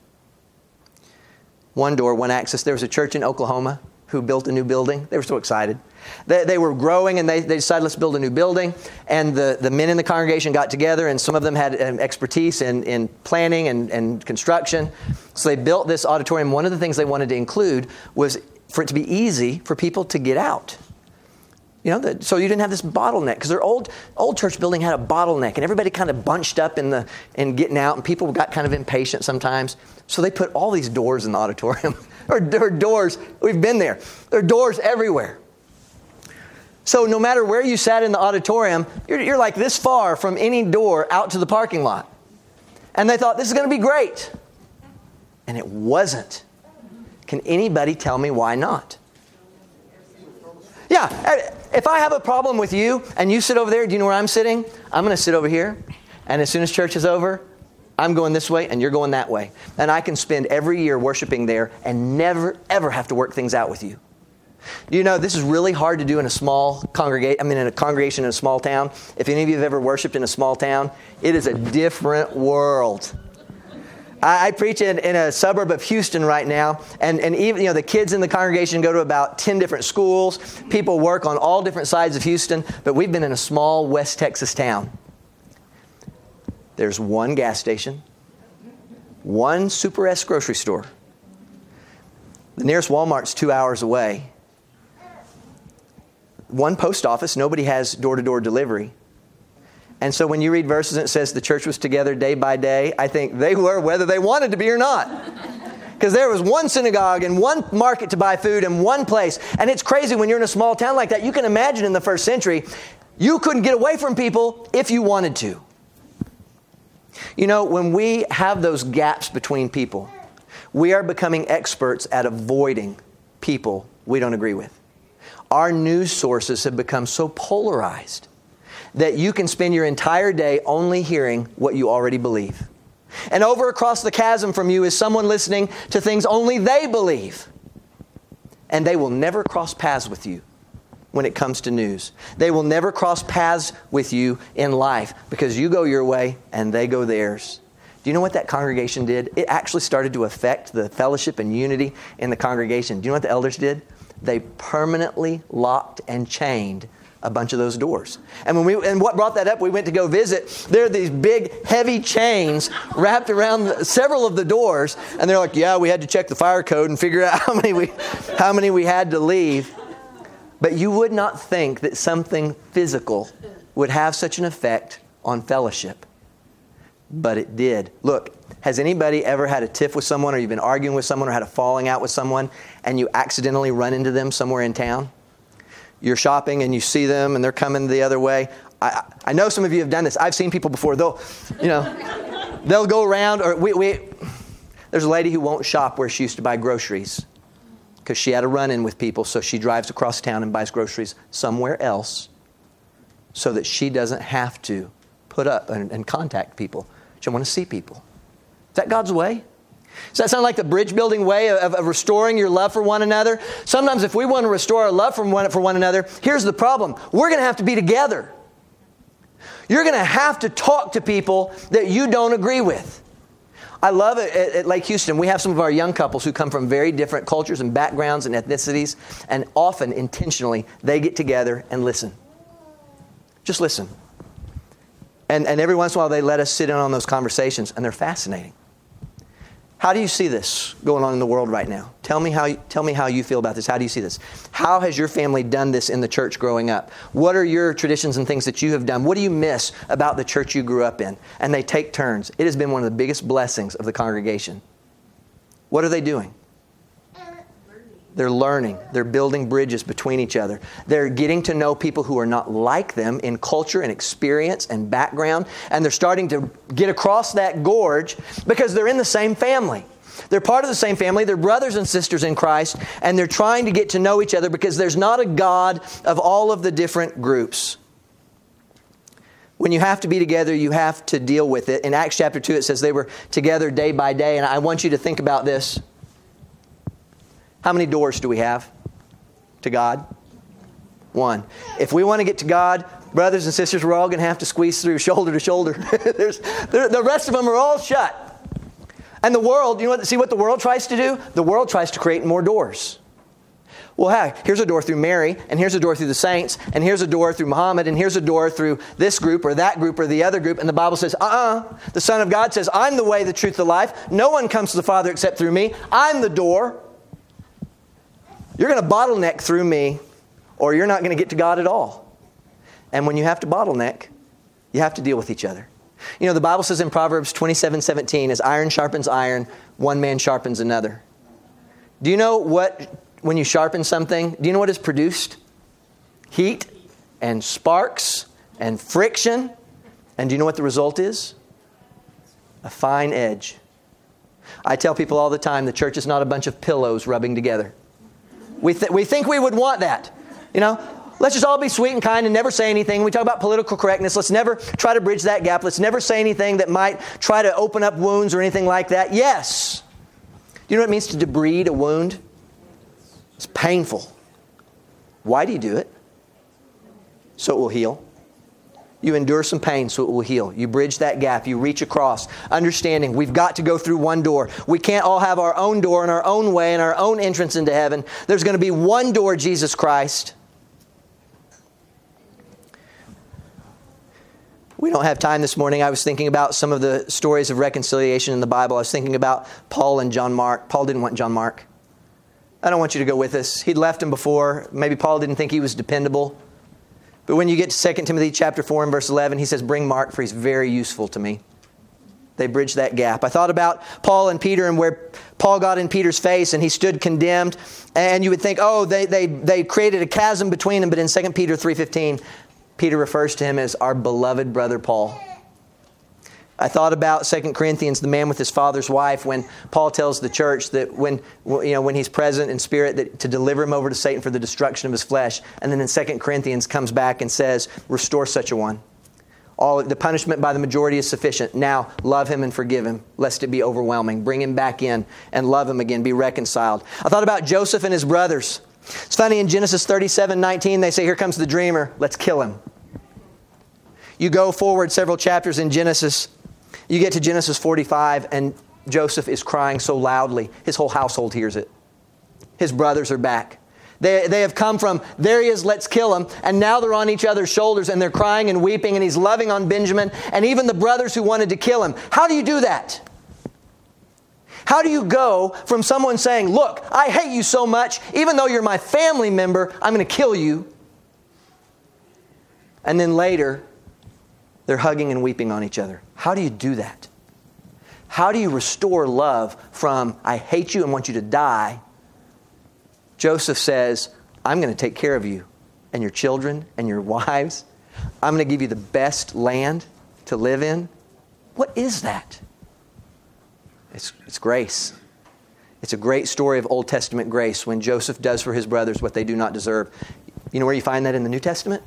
One door, one access. There was a church in Oklahoma who built a new building. They were so excited. They, they were growing and they, they decided, let's build a new building. And the, the men in the congregation got together, and some of them had um, expertise in, in planning and, and construction. So they built this auditorium. One of the things they wanted to include was for it to be easy for people to get out. You know, the, so you didn't have this bottleneck, because their old old church building had a bottleneck, and everybody kind of bunched up in the in getting out, and people got kind of impatient sometimes. So they put all these doors in the auditorium. There are doors. We've been there. There are doors everywhere. So no matter where you sat in the auditorium, you're, you're like this far from any door out to the parking lot. And they thought, this is going to be great. And it wasn't. Can anybody tell me why not? Yeah, if I have a problem with you and you sit over there, do you know where I'm sitting? I'm going to sit over here. And as soon as church is over, I'm going this way and you're going that way. And I can spend every year worshiping there and never, ever have to work things out with you. Do you know this is really hard to do in a small congregation? I mean, in a congregation in a small town. If any of you have ever worshiped in a small town, it is a different world. I, I preach in, in a suburb of Houston right now, and, and even you know the kids in the congregation go to about ten different schools. People work on all different sides of Houston, but we've been in a small West Texas town. There's one gas station, one Super S grocery store. The nearest Walmart's two hours away. One post office. Nobody has door-to-door delivery. And so when you read verses and it says the church was together day by day, I think they were whether they wanted to be or not. Because there was one synagogue and one market to buy food and one place. And it's crazy when you're in a small town like that. You can imagine in the first century, you couldn't get away from people if you wanted to. You know, when we have those gaps between people, we are becoming experts at avoiding people we don't agree with. Our news sources have become so polarized that you can spend your entire day only hearing what you already believe. And over across the chasm from you is someone listening to things only they believe. And they will never cross paths with you when it comes to news. They will never cross paths with you in life because you go your way and they go theirs. Do you know what that congregation did? It actually started to affect the fellowship and unity in the congregation. Do you know what the elders did? They permanently locked and chained a bunch of those doors. And when we and what brought that up, we went to go visit. There are these big, heavy chains wrapped around several of the doors. And they're like, yeah, we had to check the fire code and figure out how many we, how many we had to leave. But you would not think that something physical would have such an effect on fellowship. But it did. Look, has anybody ever had a tiff with someone, or you've been arguing with someone, or had a falling out with someone, and you accidentally run into them somewhere in town? You're shopping and you see them and they're coming the other way. I, I know some of you have done this. I've seen people before. They'll, you know, they'll go around. Or we, we. There's a lady who won't shop where she used to buy groceries because she had a run-in with people. So she drives across town and buys groceries somewhere else so that she doesn't have to put up and, and contact people. She doesn't want to see people. Is that God's way? Does that sound like the bridge building way of, of restoring your love for one another? Sometimes if we want to restore our love for one, for one another, here's the problem. We're going to have to be together. You're going to have to talk to people that you don't agree with. I love it at, at Lake Houston. We have some of our young couples who come from very different cultures and backgrounds and ethnicities. And often, intentionally, they get together and listen. Just listen. And, and every once in a while, they let us sit in on those conversations. And they're fascinating. How do you see this going on in the world right now? Tell me how you, tell me how you feel about this. How do you see this? How has your family done this in the church growing up? What are your traditions and things that you have done? What do you miss about the church you grew up in? And they take turns. It has been one of the biggest blessings of the congregation. What are they doing? They're learning. They're building bridges between each other. They're getting to know people who are not like them in culture and experience and background. And they're starting to get across that gorge because they're in the same family. They're part of the same family. They're brothers and sisters in Christ. And they're trying to get to know each other because there's not a God of all of the different groups. When you have to be together, you have to deal with it. In Acts chapter two, it says they were together day by day. And I want you to think about this. How many doors do we have to God? One. If we want to get to God, brothers and sisters, we're all going to have to squeeze through shoulder to shoulder. There's, the rest of them are all shut. And the world, you know what? See what the world tries to do? The world tries to create more doors. Well, hey, here's a door through Mary, and here's a door through the saints, and here's a door through Muhammad, and here's a door through this group or that group or the other group. And the Bible says, uh-uh. The Son of God says, I'm the way, the truth, the life. No one comes to the Father except through me. I'm the door. You're going to bottleneck through me, or you're not going to get to God at all. And when you have to bottleneck, you have to deal with each other. You know, the Bible says in Proverbs twenty-seven seventeen, as iron sharpens iron, one man sharpens another. Do you know what, when you sharpen something, do you know what is produced? Heat and sparks and friction. And do you know what the result is? A fine edge. I tell people all the time, the church is not a bunch of pillows rubbing together. We, th- we think we would want that. You know, let's just all be sweet and kind and never say anything. We talk about political correctness. Let's never try to bridge that gap. Let's never say anything that might try to open up wounds or anything like that. Yes. Do you know what it means to debride a wound? It's painful. Why do you do it? So it will heal. You endure some pain so it will heal. You bridge that gap. You reach across. Understanding we've got to go through one door. We can't all have our own door and our own way and our own entrance into heaven. There's going to be one door, Jesus Christ. We don't have time this morning. I was thinking about some of the stories of reconciliation in the Bible. I was thinking about Paul and John Mark. Paul didn't want John Mark. I don't want you to go with us. He'd left him before. Maybe Paul didn't think he was dependable. But when you get to Second Timothy chapter four and verse eleven, he says, bring Mark, for he's very useful to me. They bridged that gap. I thought about Paul and Peter and where Paul got in Peter's face and he stood condemned. And you would think, oh, they they they created a chasm between them. But in Second Peter three fifteen, Peter refers to him as our beloved brother Paul. I thought about Second Corinthians, the man with his father's wife, when Paul tells the church that when you know when he's present in spirit, that to deliver him over to Satan for the destruction of his flesh. And then in Second Corinthians comes back and says, restore such a one. All the punishment by the majority is sufficient. Now love him and forgive him, lest it be overwhelming. Bring him back in and love him again. Be reconciled. I thought about Joseph and his brothers. It's funny, in Genesis thirty-seven nineteen, they say, here comes the dreamer. Let's kill him. You go forward several chapters in Genesis. You get to Genesis forty-five, and Joseph is crying so loudly, his whole household hears it. His brothers are back. They, they have come from, there he is, let's kill him. And now they're on each other's shoulders, and they're crying and weeping, and he's loving on Benjamin, and even the brothers who wanted to kill him. How do you do that? How do you go from someone saying, look, I hate you so much, even though you're my family member, I'm going to kill you. And then later, they're hugging and weeping on each other. How do you do that? How do you restore love from, I hate you and want you to die? Joseph says, I'm going to take care of you and your children and your wives. I'm going to give you the best land to live in. What is that? It's, it's grace. It's a great story of Old Testament grace when Joseph does for his brothers what they do not deserve. You know where you find that in the New Testament?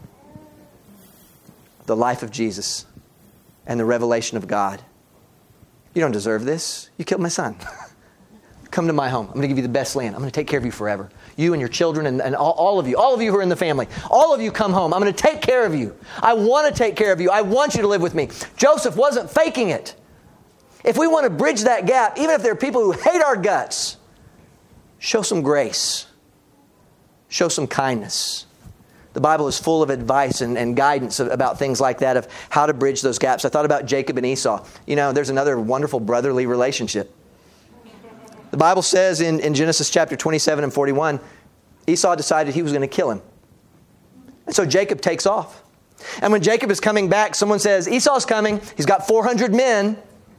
The life of Jesus and the revelation of God. You don't deserve this. You killed my son. Come to my home. I'm going to give you the best land. I'm going to take care of you forever. You and your children and, and all, all of you. All of you who are in the family. All of you come home. I'm going to take care of you. I want to take care of you. I want you to live with me. Joseph wasn't faking it. If we want to bridge that gap, even if there are people who hate our guts, show some grace. Show some kindness. The Bible is full of advice and, and guidance about things like that, of how to bridge those gaps. I thought about Jacob and Esau. You know, there's another wonderful brotherly relationship. The Bible says in, in Genesis chapter twenty-seven and forty-one, Esau decided he was going to kill him. And so Jacob takes off. And when Jacob is coming back, someone says, Esau's coming. He's got four hundred men.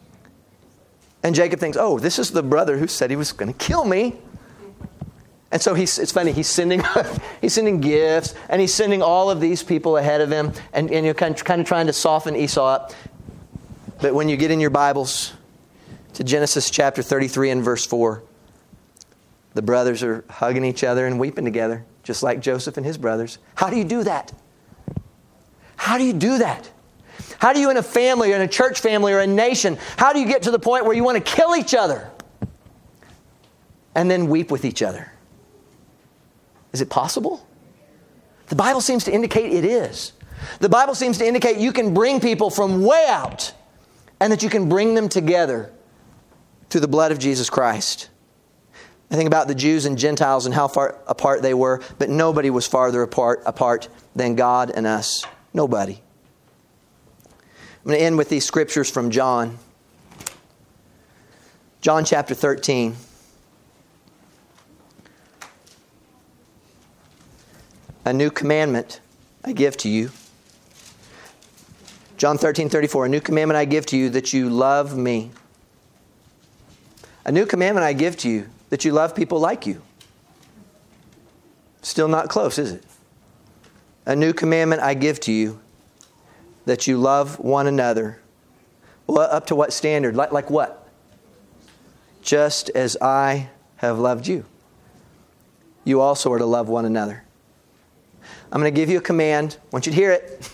And Jacob thinks, oh, this is the brother who said he was going to kill me. And so he's, it's funny, he's sending he's sending gifts, and he's sending all of these people ahead of him, and, and you're kind of, kind of trying to soften Esau up. But when you get in your Bibles to Genesis chapter thirty-three and verse four, the brothers are hugging each other and weeping together, just like Joseph and his brothers. How do you do that? How do you do that? How do you, in a family or in a church family or a nation, how do you get to the point where you want to kill each other and then weep with each other? Is it possible? The Bible seems to indicate it is. The Bible seems to indicate you can bring people from way out and that you can bring them together through the blood of Jesus Christ. I think about the Jews and Gentiles and how far apart they were, but nobody was farther apart, apart than God and us. Nobody. I'm going to end with these scriptures from John. John chapter thirteen. A new commandment I give to you. John thirteen thirty-four. A new commandment I give to you, that you love me. A new commandment I give to you, that you love people like you. Still not close, is it? A new commandment I give to you, that you love one another. Well, up to what standard? Like, like what? Just as I have loved you, you also are to love one another. I'm going to give you a command. I want you to hear it.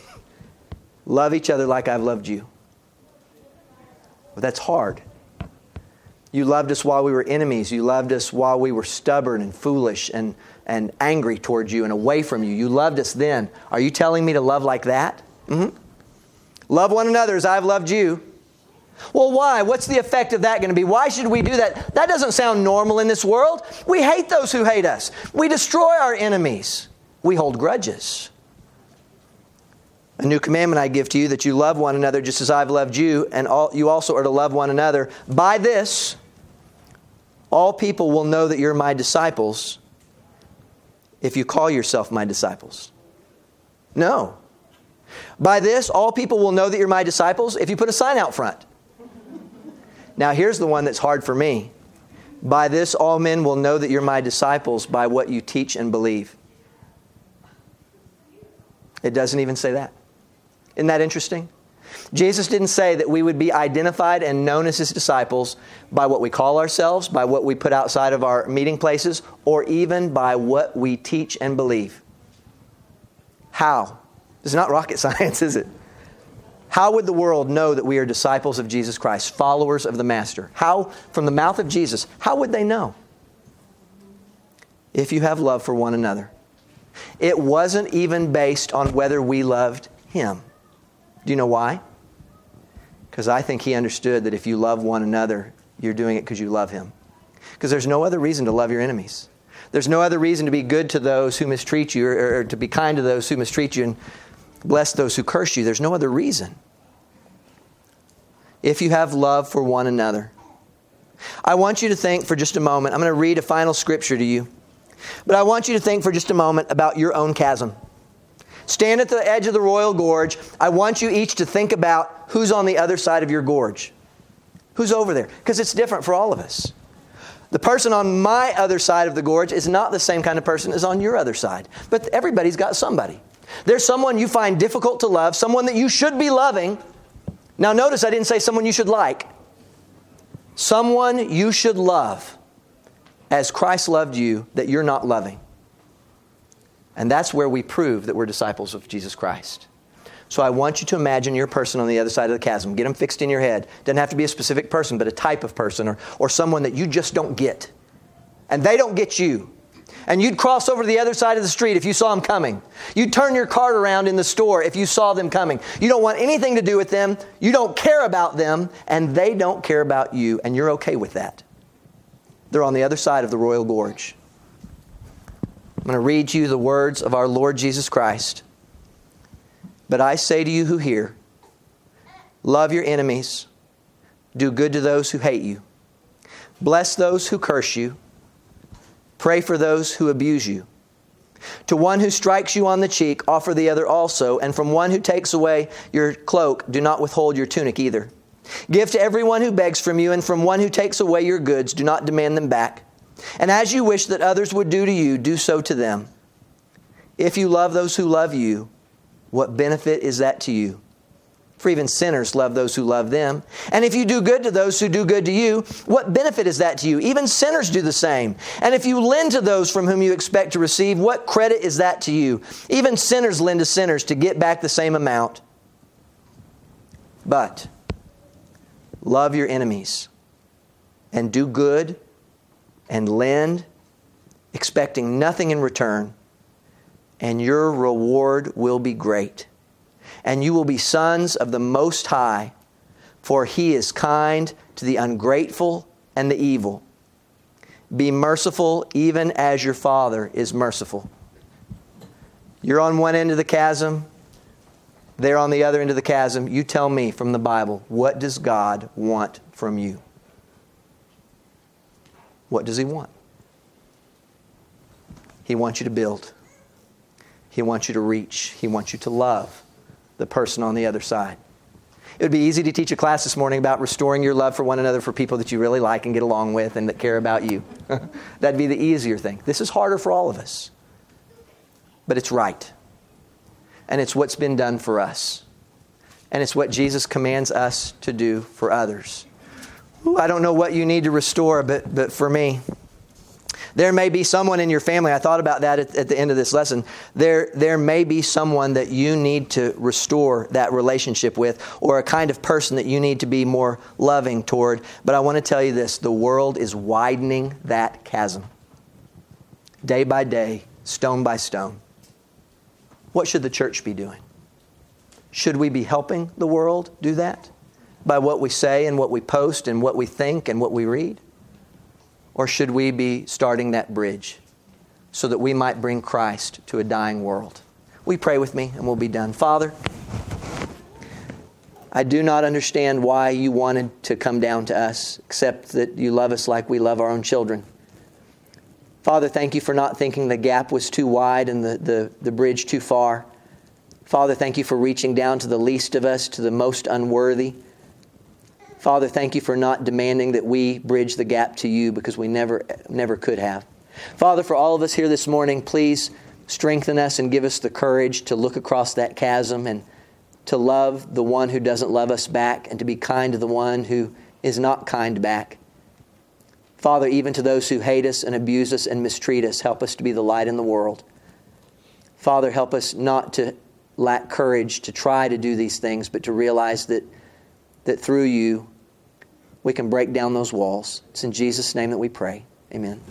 Love each other like I've loved you. Well, that's hard. You loved us while we were enemies. You loved us while we were stubborn and foolish and, and angry towards you and away from you. You loved us then. Are you telling me to love like that? Mm-hmm. Love one another as I've loved you. Well, why? What's the effect of that going to be? Why should we do that? That doesn't sound normal in this world. We hate those who hate us. We destroy our enemies. We hold grudges. A new commandment I give to you, that you love one another just as I've loved you, and all, you also are to love one another. By this, all people will know that you're my disciples if you call yourself my disciples. No. By this, all people will know that you're my disciples if you put a sign out front. Now, here's the one that's hard for me. By this, all men will know that you're my disciples by what you teach and believe. It doesn't even say that. Isn't that interesting? Jesus didn't say that we would be identified and known as His disciples by what we call ourselves, by what we put outside of our meeting places, or even by what we teach and believe. How? It's not rocket science, is it? How would the world know that we are disciples of Jesus Christ, followers of the Master? How, from the mouth of Jesus, how would they know? If you have love for one another. It wasn't even based on whether we loved Him. Do you know why? Because I think He understood that if you love one another, you're doing it because you love Him. Because there's no other reason to love your enemies. There's no other reason to be good to those who mistreat you, or, or to be kind to those who mistreat you and bless those who curse you. There's no other reason. If you have love for one another. I want you to think for just a moment. I'm going to read a final scripture to you. But I want you to think for just a moment about your own chasm. Stand at the edge of the Royal Gorge. I want you each to think about who's on the other side of your gorge. Who's over there? Because it's different for all of us. The person on my other side of the gorge is not the same kind of person as on your other side. But everybody's got somebody. There's someone you find difficult to love, someone that you should be loving. Now notice I didn't say someone you should like. Someone you should love as Christ loved you that you're not loving. And that's where we prove that we're disciples of Jesus Christ. So I want you to imagine your person on the other side of the chasm. Get them fixed in your head. Doesn't have to be a specific person, but a type of person or, or someone that you just don't get. And they don't get you. And you'd cross over to the other side of the street if you saw them coming. You'd turn your cart around in the store if you saw them coming. You don't want anything to do with them. You don't care about them. And they don't care about you. And you're okay with that. They're on the other side of the Royal Gorge. I'm going to read to you the words of our Lord Jesus Christ. But I say to you who hear, love your enemies, do good to those who hate you, bless those who curse you, pray for those who abuse you. To one who strikes you on the cheek, offer the other also, and from one who takes away your cloak, do not withhold your tunic either. Give to everyone who begs from you, and from one who takes away your goods, do not demand them back. And as you wish that others would do to you, do so to them. If you love those who love you, what benefit is that to you? For even sinners love those who love them. And if you do good to those who do good to you, what benefit is that to you? Even sinners do the same. And if you lend to those from whom you expect to receive, what credit is that to you? Even sinners lend to sinners to get back the same amount. But love your enemies and do good and lend, expecting nothing in return, and your reward will be great. And you will be sons of the Most High, for He is kind to the ungrateful and the evil. Be merciful even as your Father is merciful. You're on one end of the chasm. They're on the other end of the chasm. You tell me from the Bible, what does God want from you? What does He want? He wants you to build. He wants you to reach. He wants you to love the person on the other side. It would be easy to teach a class this morning about restoring your love for one another for people that you really like and get along with and that care about you. That'd be the easier thing. This is harder for all of us. But it's right. And it's what's been done for us. And it's what Jesus commands us to do for others. Ooh, I don't know what you need to restore, but, but for me, There may be someone in your family, I thought about that at, at the end of this lesson, there, there may be someone that you need to restore that relationship with, or a kind of person that you need to be more loving toward. But I want to tell you this, the world is widening that chasm. Day by day, stone by stone. What should the church be doing? Should we be helping the world do that? By what we say and what we post and what we think and what we read? Or should we be starting that bridge so that we might bring Christ to a dying world? Will you pray with me and we'll be done? Father, I do not understand why you wanted to come down to us, except that you love us like we love our own children. Father, thank you for not thinking the gap was too wide and the, the, the bridge too far. Father, thank you for reaching down to the least of us, to the most unworthy. Father, thank you for not demanding that we bridge the gap to you, because we never, never could have. Father, for all of us here this morning, please strengthen us and give us the courage to look across that chasm and to love the one who doesn't love us back, and to be kind to the one who is not kind back. Father, even to those who hate us and abuse us and mistreat us, help us to be the light in the world. Father, help us not to lack courage to try to do these things, but to realize that, that through you, we can break down those walls. It's in Jesus' name that we pray. Amen.